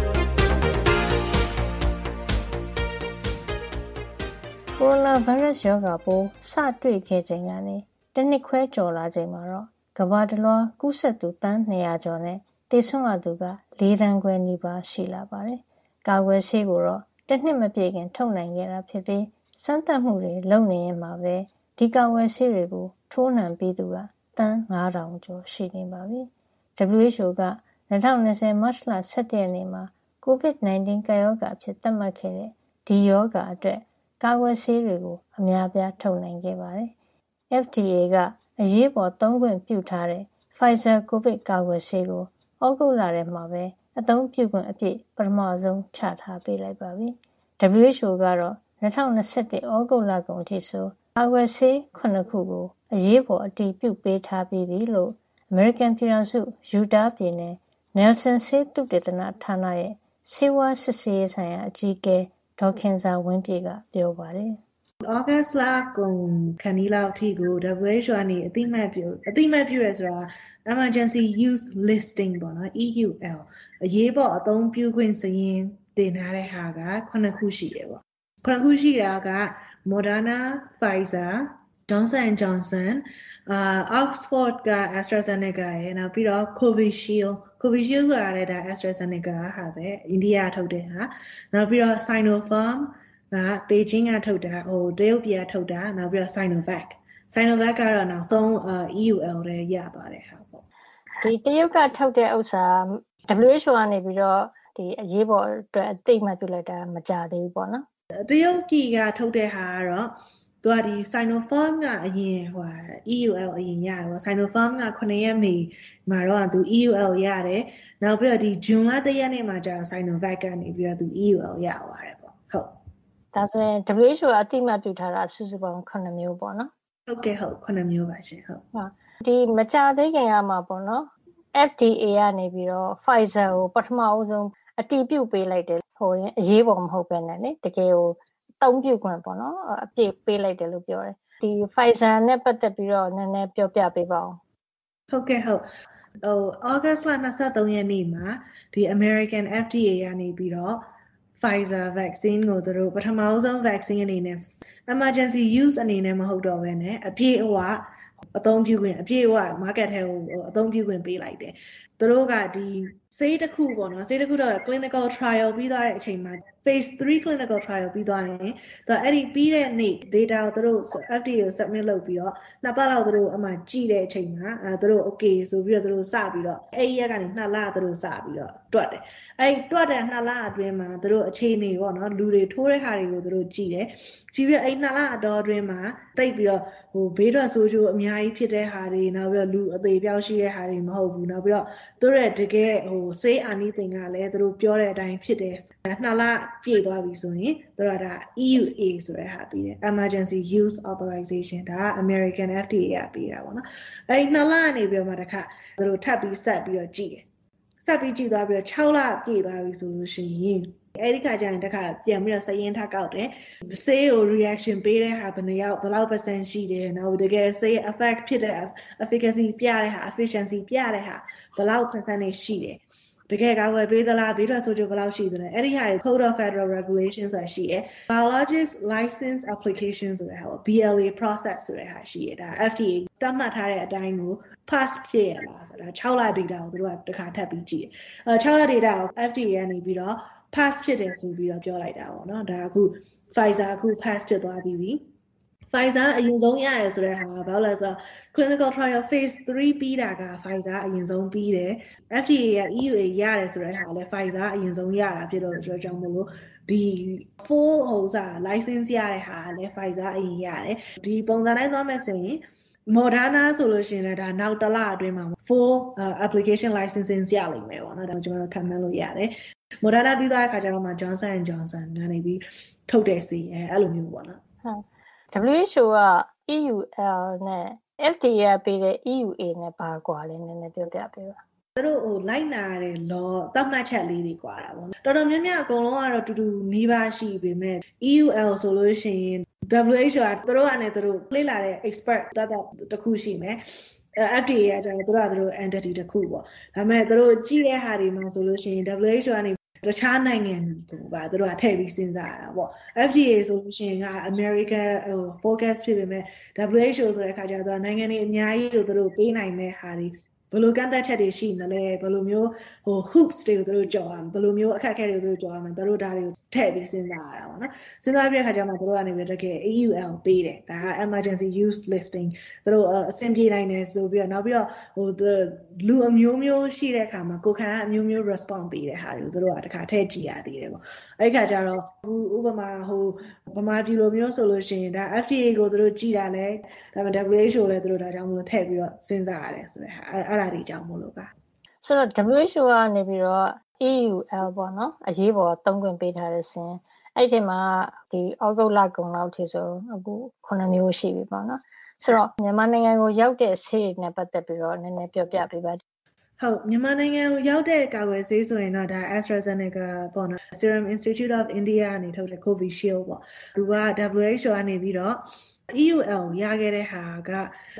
Coronavirus ရောဂါပိုးစတွေ့ခဲ့ချိန်ကနေတစ်နှစ်ခွဲကျော်လာချိန်မှာတော့ကမ္ဘာတလွှားကူးစက်သူသန်း200ကျော်နဲ့သေဆုံးရသူက4 သန်းခွဲနီးပါးရှိလာပါတယ်။ကာကွယ်ဆေးကိုတော့တစ်နှစ်မပြည့်ခင်ထုတ်နိုင်ခဲ့တာဖြစ်ပြီးစမ်းသပ်မှုတွေလုပ်နေရင်မှာပဲဒီကာကွယ်ဆေးတွေကိုထိုးနှံပြီးသူကသန်း9000ကျော်ရှိနေပါပြီ။ WHO က2020 မတ်လ17ရက်နေ့မှာ COVID-19 ကာရောဂါအဖြစ်သတ်မှတ်ခဲ့တဲ့ဒီရောဂါအတွက်ကာကွယ်ဆေးတွေကိုအများပြားထုတ်နိုင်ခဲ့ပါတယ်။ FDA ကအရေးပေါ်သုံးခွင့်ပြုထားတဲ့ Pfizer COVID ကာကွယ်ဆေးကိုဩဂုတ်လထဲမှာပဲအသုံးပြုခွင့်အပြည့်ပထမဆုံးချထားပေးလိုက်ပါပြီ။ WHO ကတော့2021 ဩဂုတ်လကုန်အထိဆိုကာကွယ်ဆေး9ခုကိုအရေးပေါ်အတည်ပြုပေးထားပြီးပြီလို့ American ပြည်ထောင်စုယူတားပြည်နယ် Nelson ဆေးသုတေသနဌာနရဲ့ဆေးဝါးစစ်ဆေးရေးဆိုင်ရာအကြီးအကဲဒေါ်ခင်ဇာဝင်းပြည့်ကပြောပါတယ်။ August လကုန်ခဏီလောက်အထိကို WHO ကနေအတိမတ်ပြုရဲဆိုတာ Emergency Use Listing ပေါ့နော် EUL အရေးပေါ်အသုံးပြုခွင့်စာရင်းတင်ထားတဲ့ဟာက9ခုရှိတယ်ပေါ့9ခုရှိတာက Moderna, Pfizer, Johnson & Johnson, Oxford က AstraZeneca ရဲ့နောက်ပြီးတော့ Covishield ဆိုတာလည်းဒါ AstraZeneca ဟာပဲအိန္ဒိယထုတ်တဲ့ဟာနောက်ပြီးတော့ Sinopharm ကပေကျင်းကထုတ်တာတရုတ်ပြည်ကထုတ်တာနောက်ပြီးတော့ Sinovac ကတော့နောက်ဆုံးEUL ထဲရပါတယ်ဟာပေါ့ဒီတရုတ်ကထုတ်တဲ့ဥစ္စာ WHO ကနေပြီးတော့ဒီအရေးပေါ်အတွက်အသိမှတ်ပြုလိုက်တာမကြသေးဘူးပေါ့နော်တရုတ်ပြည်ကထုတ်တဲ့ဟာကတော့သူကဒီ Sinopharm ကအရင်EUL အရင်ရတယ်ပေါ့ Sinopharm က9ရက်နေမှာတော့သူ EUL ရတယ်နောက်ပြီးတော့ဒီ June လ1ရက်နေ့မှာကျတော့ Sinovac ကနေပြီးတော့သူ EUL ရပါတယ်ပေါ့ဟုတ်ဒါဆိုရင် WHO အသိမှတ်ပြုထားတာစုစုပေါင်း9မျိုးပေါ့နော်ဟုတ်ကဲ့ဟုတ်9မျိုးပါရှင်ဟုတ်ဒီမကြသေးခင်ကမှာပေါ့နော် FDA ကနေပြီးတော့ Pfizer ကိုပထမအဆုံးအတည်ပြုပေးလိုက်တယ်အရေးပေါ်မဟုတ်ပဲနဲ့လေတကယ်ကိုအသုံးပြုခွင့်ပေါ့နော်အပြည့်ပေးလိုက်တယ်လို့ပြောတယ်ဒီ Pfizer နဲ့ပတ်သက်ပြီးတော့နည်းနည်းပြောပြပေးပါဦးဟုတ်ကဲ့ဟုတ်August လ23ရက်နေ့မှာဒီ American FDA ကနေပြီးတော့ Pfizer vaccine ကိုသူတို့ပထမဆုံး vaccine အနေနဲ့ emergency use အနေနဲ့မဟုတ်တော့ဘဲနဲ့အပြည့်အဝအသုံးပြုခွင့်အပြည့်အဝ market ထဲကိုအသုံးပြုခွင့်ပေးလိုက်တယ်သူတို့ကဒီဆေးတစ်ခုပေါ့နော်ဆေးတစ်ခုတော့ clinical trial ပြီးသွားတဲ့အချိန်မှာ phase 3 clinical trial ပြီးသွားရင်သူအဲ့ဒီပြီးတဲ့နေ့ data ကိုသူတို့ FDA ကို submit လုပ်ပြီးတော့နှစ်ပတ်လောက်သူတို့အမှကြည့်တဲ့အချိန်မှာသူတို့ okay ဆိုပြီးတော့သူတို့စပြီးတော့အဲ့ရက်ကနေ2လသူတို့စပြီးတော့တွက်တယ်အဲ့တွက်တဲ့2လအတွင်းမှာသူတို့အခြေအနေပေါ့နော်လူတွေထိုးတဲ့ဟာတွေကိုသူတို့ကြည့်တယ်ကြည့်ပြီးအဲ့2လအတော်အတွင်းမှာတိတ်ပြီးတော့ဘေးထွက်ဆိုးကျိုးအများကြီးဖြစ်တဲ့ဟာတွေနောက်ပြီးတော့လူအသေးပြောက်ရှိတဲ့ဟာတွေမဟုတ်ဘူးနောက်ပြီးတော့သူတို့ရဲ့တကယ်ဆေးအာနိသင်ကလည်းသူတို့ပြောတဲ့အတိုင်းဖြစ်တယ်2လပြည့်သွားပြီဆိုရင်သူတို့ကဒါ EUA ဆိုတဲ့ဟာပြီးတယ် Emergency Use Authorization ဒါက American FDA ကပြီးတာပေါ့နော်အဲ့2လနေပြီးတော့မှတစ်ခါသူတို့ထပ်ပြီးဆက်ပြီးတော့ကြည့်တယ်ဆက်ပြီးကြည့်သွားပြီးတော့6လပြည့်သွားပြီဆိုလို့ရှိရင်အဲ့ဒီခါကျရင်တစ်ခါပြန်ပြီးတော့စရင်ထကောက်တယ်ဆေးကို reaction ပေးတဲ့ဟာဘယ်လောက် percent ရှိတယ်နောက်တကယ်ဆေး effect ဖြစ်တဲ့ efficacy ပြတဲ့ဟာ efficiency ပြတဲ့ဟာဘယ်လောက် percentage ရှိတယ်တကယ်ကာကွယ်ပေးသလားဘေးထွက်ဆိုးကျိုးဘယ်လောက်ရှိသလဲအဲ့ဒီဟာတွေ Code of Federal Regulations ဆိုတာရှိတယ် Biologics License Application ဆိုတာဟာ BLA process ဆိုတာဟာရှိတယ်ဒါ FDA တတ်မှတ်ထားတဲ့အတိုင်းကို pass ဖြစ်ရလားဆိုတာ6လ data ကိုသူတို့ကတစ်ခါထပ်ပြီးကြည့်တယ်6လ data ကို FDA ကနေပြီးတော့ pass ဖြစ်တယ်ဆိုပြီးတော့ပြောလိုက်တာပေါ့နော်ဒါအခု Pfizer အခု pass ဖြစ်သွားပြီ Pfizer အရင်ဆုံးရတယ်ဆိုတဲ့ဟာကဘာလို့လဲဆိုတော့ clinical trial phase 3ပြီးတာက Pfizer အရင်ဆုံးပြီးတယ် FDA က EUA ရတယ်ဆိုတဲ့ဟာလည်း Pfizer အရင်ဆုံးရတာဖြစ်လို့ပြောကြောင်းမလို့ဒီ full license ရတဲ့ဟာလည်း Pfizer အရင်ရတယ်ဒီပုံစံတိုင်းသွားမယ်ဆိုရင်Moderna ဆိုလို့ရှိရင်လည်းဒါနောက်တစ်လအတွင်းမှာ full application licensing ရလိမ့်မယ်ပေါ့နော်ဒါကျွန်တော်တို့ခံမှန်းလို့ရတယ် Moderna ပြီးသွားတဲ့အခါကျတော့မှ Johnson & Johnson ကနေပြီးထုတ်တဲ့စီအဲ့လိုမျိုးပေါ့နော်ဟုတ် WHO က EUL နဲ့ FDA ကပေးတဲ့ EUA နဲ့ဘာကွာလဲနည်းနည်းပြောပြပေးပါသူတို့လိုက်နာတဲ့ law သတ်မှတ်ချက်လေးတွေကွာတာပေါ့တော်တော်များများအကုန်လုံးကတော့တူတူနီးပါးရှိပေမဲ့ EUL ဆိုလို့ရှိရင် WHO ကသူတို့ကနေသူတို့လေ့လာတဲ့ expert တခုရှိမယ်FDA ကကျတော့သူတို့ entity တခုပေါ့ဒါပေမဲ့သူတို့ကြည့်တဲ့ဟာတွေမှာဆိုလို့ရှိရင် WHO ကနေတခြားနိုင်ငံကိုပါသူတို့ကထည့်ပြီးစဉ်းစားရတာပေါ့ FDA ဆိုလို့ရှိရင်က America focus ဖြစ်ပေမဲ့ WHO ဆိုတဲ့အခါကျတော့နိုင်ငံတွေအများကြီးကိုသူတို့ပေးနိုင်မဲ့ဟာတွေဘယ်လိုကန့်သက်ချက်တွေရှိနေလဲဘယ်လိုမျိုးhoops တွေကိုသူတို့ကြော်အောင်ဘယ်လိုမျိုးအခက်အခဲတွေကိုသူတို့ကြော်အောင်သူတို့ဒါတွေကိုထည့်ပြီးစဉ်းစားရတာပေါ့နော်စဉ်းစားပြီးတဲ့အခါကျမှသူတို့ကနေပြီးတကယ် AUL ပေးတယ်ဒါက emergency use listing သူတို့အဆင်ပြေနိုင်တယ်ဆိုပြီးတော့နောက်ပြီးတော့လူအမျိုးမျိုးရှိတဲ့အခါမှာကိုခံအမျိုးမျိုး response ပေးတဲ့ဟာတွေကိုသူတို့ကတခါထည့်ကြည့်ရသေးတယ်ပေါ့အဲ့ဒီခါကျတော့ဥပမာဗမာပြည်လိုမျိုးဆိုလို့ရှိရင်ဒါ FDA ကိုသူတို့ကြည့်တာလဲဒါပေမဲ့ WHO လည်းသူတို့ဒါကြောင့်မလို့ထည့်ပြီးတော့စဉ်းစားရတယ်ဆိုတဲ့ဟာအဲ့ဒါတွေကြောင့်မလို့ပါဆိုတော့ WHO ကနေပြီးတော့ AUL ပေါ့နော်အရေးပေါ်သုံးခွင့်ပေးထားတဲ့စဉ်အဲ့ဒီမှာဒီဩဂုတ်လကုန်လောက်ထိဆိုအခု9မျိုးရှိပြီပေါ့နော်ဆိုတော့မြန်မာနိုင်ငံကိုရောက်တဲ့ဆေးတွေနဲ့ပတ်သက်ပြီးတော့နည်းနည်းပြောပြပေးပါဟုတ်မြန်မာနိုင်ငံကိုရောက်တဲ့ကာကွယ်ဆေးဆိုရင်တော့ဒါ AstraZeneca ပေါ့နော် Serum Institute of India ကနေထုတ်တဲ့ Covishield ပေါ့သူက WHO ကနေပြီးတော့EUL ရခဲ့တဲ့ဟာက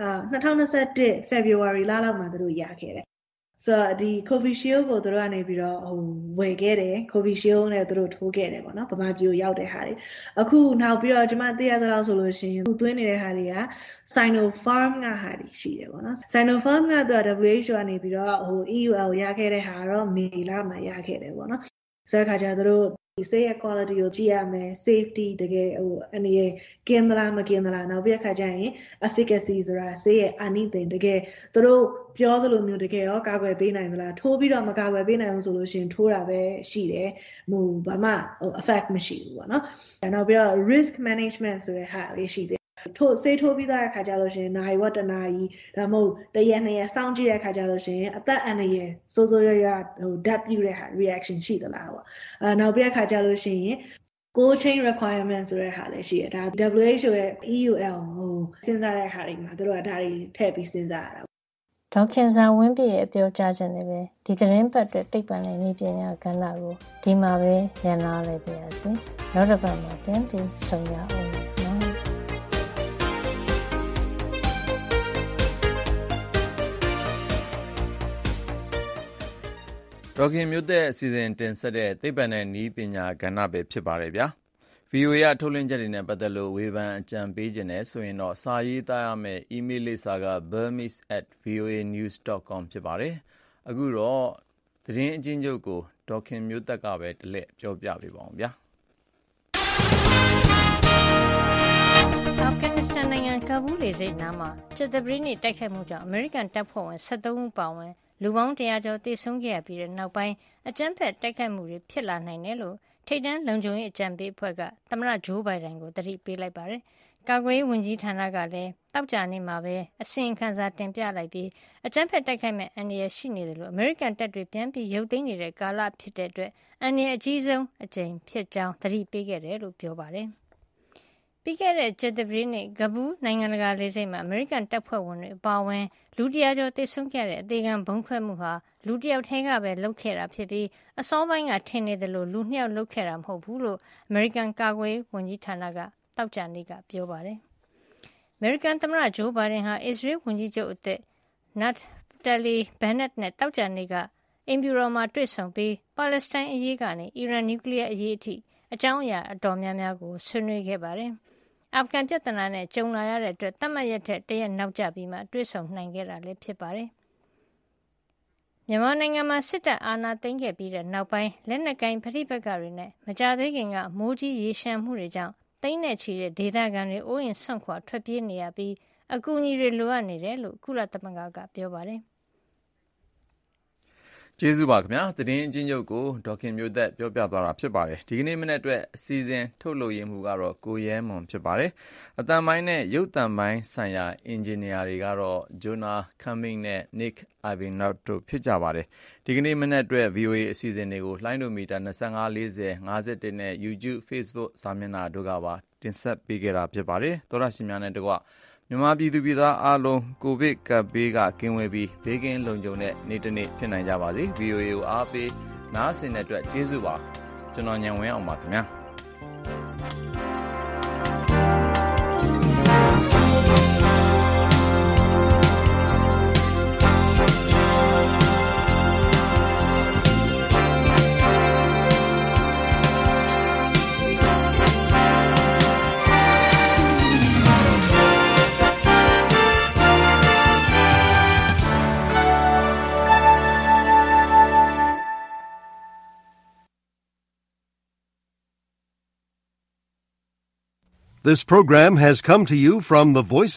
2021 February လလောက်မှာသူတို့ရခဲ့တယ်ဆိုတော့ဒီ Covishield ကိုသူတို့ကနေပြီးတော့ဝယ်ခဲ့တယ် Covishield နဲ့သူတို့ထိုးခဲ့တယ်ပေါ့နော်ဗမာပြည်ကိုရောက်တဲ့ဟာတွေအခုနောက်ပြီးတော့ကျွန်မသိရသလောက်ဆိုလို့ရှိရင်သူသွင်းနေတဲ့ဟာတွေက Sinopharm ကဟာတွေရှိတယ်ပေါ့နော် Sinopharm ကသူက WHO ကနေပြီးတော့EUL ရခဲ့တဲ့ဟာတော့မေလမှာရခဲ့တယ်ပေါ့နော်ဆိုတဲ့အခါကျသူတို့ဒီဆေးရဲ့ quality ကိုကြည့်ရမယ် safety တကယ်အနေနဲ့ကင်းသလားမကင်းသလားနောက်ပြီးအခါကျရင် efficacy ဆိုတာဆေးရဲ့အာနိသင်တကယ်သူတို့ပြောသလိုမျိုးတကယ်ရောကာကွယ်ပေးနိုင်သလားထိုးပြီးတော့မကာကွယ်ပေးနိုင်ဘူးဆိုလို့ရှိရင်ထိုးတာပဲရှိတယ်ဘာမှ effect မရှိဘူးပေါ့နော်နောက်ပြီးတော့ risk management ဆိုတဲ့ဟာလေးရှိတယ်ဆေးထိုးပြီးသားတဲ့ခါကျလို့ရှိရင်နိုင်ဝတ်တနာကြီးဒါမှမဟုတ်တရက်နှစ်ရက်စောင့်ကြည့်တဲ့ခါကျလို့ရှိရင်အသက်အန္တရာယ်စိုးစိုးရွားရွားဓာတ်ပြုတဲ့ဟာ reaction ရှိသလားပေါ့နောက်ပြီးတဲ့ခါကျလို့ရှိရင် cold chain requirement ဆိုတဲ့ဟာလည်းရှိတယ်ဒါ WHO ရဲ့ EUL စဉ်းစားတဲ့ဟာတွေမှာသူတို့ကဒါတွေထည့်ပြီးစဉ်းစားရတာဒေါက်ခင်ဇာဝင်းပြည့်ရဲ့ပြောကြားချက်နဲ့ပဲဒီသတင်းပတ်အတွက်သိပ္ပံနဲ့နည်းပညာကဏ္ဍကိုဒီမှာပဲညှနာလိုက်ပါရစေနောက်တစ်ပတ်မှာပြန်ပြီးဆုံရအောင်ဒေါခင်မျိုးတဲ့အစီအစဉ်တင်ဆက်တဲ့သိပ္ပံနဲ့နည်းပညာကဏ္ဍပဲဖြစ်ပါတယ်ဗျာ VOA ကထုတ်လွှင့်ချက်တွေနဲ့ပတ်သက်လို့ဝေဖန်အကြံပေးခြင်းနဲ့ဆိုရင်တော့စာရေးသားရမယ့် email လိပ်စာက burmese@voanews.com ဖြစ်ပါတယ်အခုတော့သတင်းအချင်းချုပ်ကိုဒေါခင်မျိုးသက်ကပဲတလက်ပြောပြပေးပါအောင်ဗျာအာဖဂန်နစ္စတန်နိုင်ငံကာဘူးလေဆိပ်နားမှာကြာသပတေးနေ့တိုက်ခိုက်မှုကြောင့်အမေရိကန်တပ်ဖွဲ့ဝင်73ဦးပါဝင်လူပေါင်း100ကျော်သေဆုံးခဲ့ရပြီးတဲ့နောက်ပိုင်းအကြမ်းဖက်တိုက်ခိုက်မှုတွေဖြစ်လာနိုင်တယ်လို့ထိပ်တန်းလုံခြုံရေးအကြံပေးအဖွဲ့ကသမ္မတဂျိုးဘိုင်ဒန်ကိုသတိပေးလိုက်ပါတယ်။ကာကွယ်ရေးဝန်ကြီးဌာနကလည်းတောက်ကြနေ့မှာပဲအစီရင်ခံစာတင်ပြလိုက်ပြီးအကြမ်းဖက်တိုက်ခိုက်မဲ့အန္တရာယ်ရှိနေတယ်လို့အမေရိကန်တပ်တွေပြန်ပြီးရုပ်သိမ်းနေတဲ့ကာလဖြစ်တဲ့အတွက်အန္တရာယ်အကြီးဆုံးအကြိမ်ဖြစ်ကြောင်းသတိပေးခဲ့တယ်လို့ပြောပါတယ်။ပြီးခဲ့တဲ့ကြာသပတေးနေ့ကဘူးနိုင်ငံတကာလေဆိပ်မှာအမေရိကန်တပ်ဖွဲ့ဝင်တွေအပါအဝင်လူ100ကျော်သေဆုံးခဲ့တဲ့အသေးခံဘုံခွဲမှုဟာလူတယောက်ထဲကပဲလုပ်ခဲ့တာဖြစ်ပြီးအစောပိုင်းကထင်နေတယ်လို့လူ2ယောက်လုပ်ခဲ့တာမဟုတ်ဘူးလို့အမေရိကန်ကာကွယ်ရေးဝန်ကြီးဌာနကတောက်ကြနေ့ကပြောပါတယ်။အမေရိကန်သမ္မတဂျိုးဘိုင်ဒန်ဟာအစ္စရေးဝန်ကြီးချုပ်အသစ်နတ်တလီဘန်နက်နဲ့တောက်ကြနေ့ကအင်ဖြူတော်မှာတွေ့ဆုံပြီးပါလက်စတိုင်းအရေးကနေအီရန်နျူကလ িয়ার အရေးအထိအကြောင်းအရာအတော်များများကိုဆွေးနွေးခဲ့ပါတယ်။အာဖဂန်ပြဿနာနဲ့ကြုံလာရတဲ့အတွက်သတ်မှတ်ရက်ထက်တရက်နောက်ကျပြီးမှတွေ့ဆုံနိုင်ခဲ့တာလည်းဖြစ်ပါတယ်။မြန်မာနိုင်ငံမှာစစ်တပ်အာဏာသိမ်းခဲ့ပြီးတဲ့နောက်ပိုင်းလက်နက်ကိုင်ပဋိပက္ခတွေနဲ့မကြာသေးခင်ကမိုးကြီးရေရှမ်းမှုတွေကြောင့်သိန်းနဲ့ချီတဲ့ဒေသခံတွေအိုးအိမ်စွန့်ခွာထွက်ပြေးနေရပြီးအကူအညီတွေလိုအပ်နေတယ်လို့ကုလသမဂ္ဂကပြောပါတယ်။ကျေးဇူးပါခင်ဗျာသတင်းအချင်းချုပ်ကိုဒေါခင်မျိုးသက်ပြောပြသွားတာဖြစ်ပါတယ်ဒီကနေ့မနေ့အတွက်အစီအစဉ်ထုတ်လုပ်ရမှုကတော့ကိုရဲမွန်ဖြစ်ပါတယ်အတန်ပိုင်းနဲ့ရုပ်တံပိုင်းဆိုင်ရာအင်ဂျင်နီယာတွေကတော့ဂျိုနာခမ်မင်းနဲ့ Nick Ivanov တို့ဖြစ်ကြပါတယ်ဒီကနေ့မနေ့အတွက် VOA အစီအစဉ်တွေကိုလှိုင်းဒိုမီတာ2540 51နဲ့ YouTube Facebook စာမျက်နှာတို့ကပါတင်ဆက်ပေးခဲ့တာဖြစ်ပါတယ်သောရရှိများနဲ့တကွမြန်မာပြည်သူပြည်သားအားလုံးကိုဗစ်ကပ်ဘေးကကင်းဝေးပြီးဘေးကင်းလုံခြုံတဲ့နေ့တစ်နေ့ဖြစ်နိုင်ကြပါစေ VOA ကိုအားပေးနားဆင်တဲ့အတွက်ကျေးဇူးပါကျွန်တော်ညံဝင်းအောင်ပါခင်ဗျာ This program has come to you from the Voice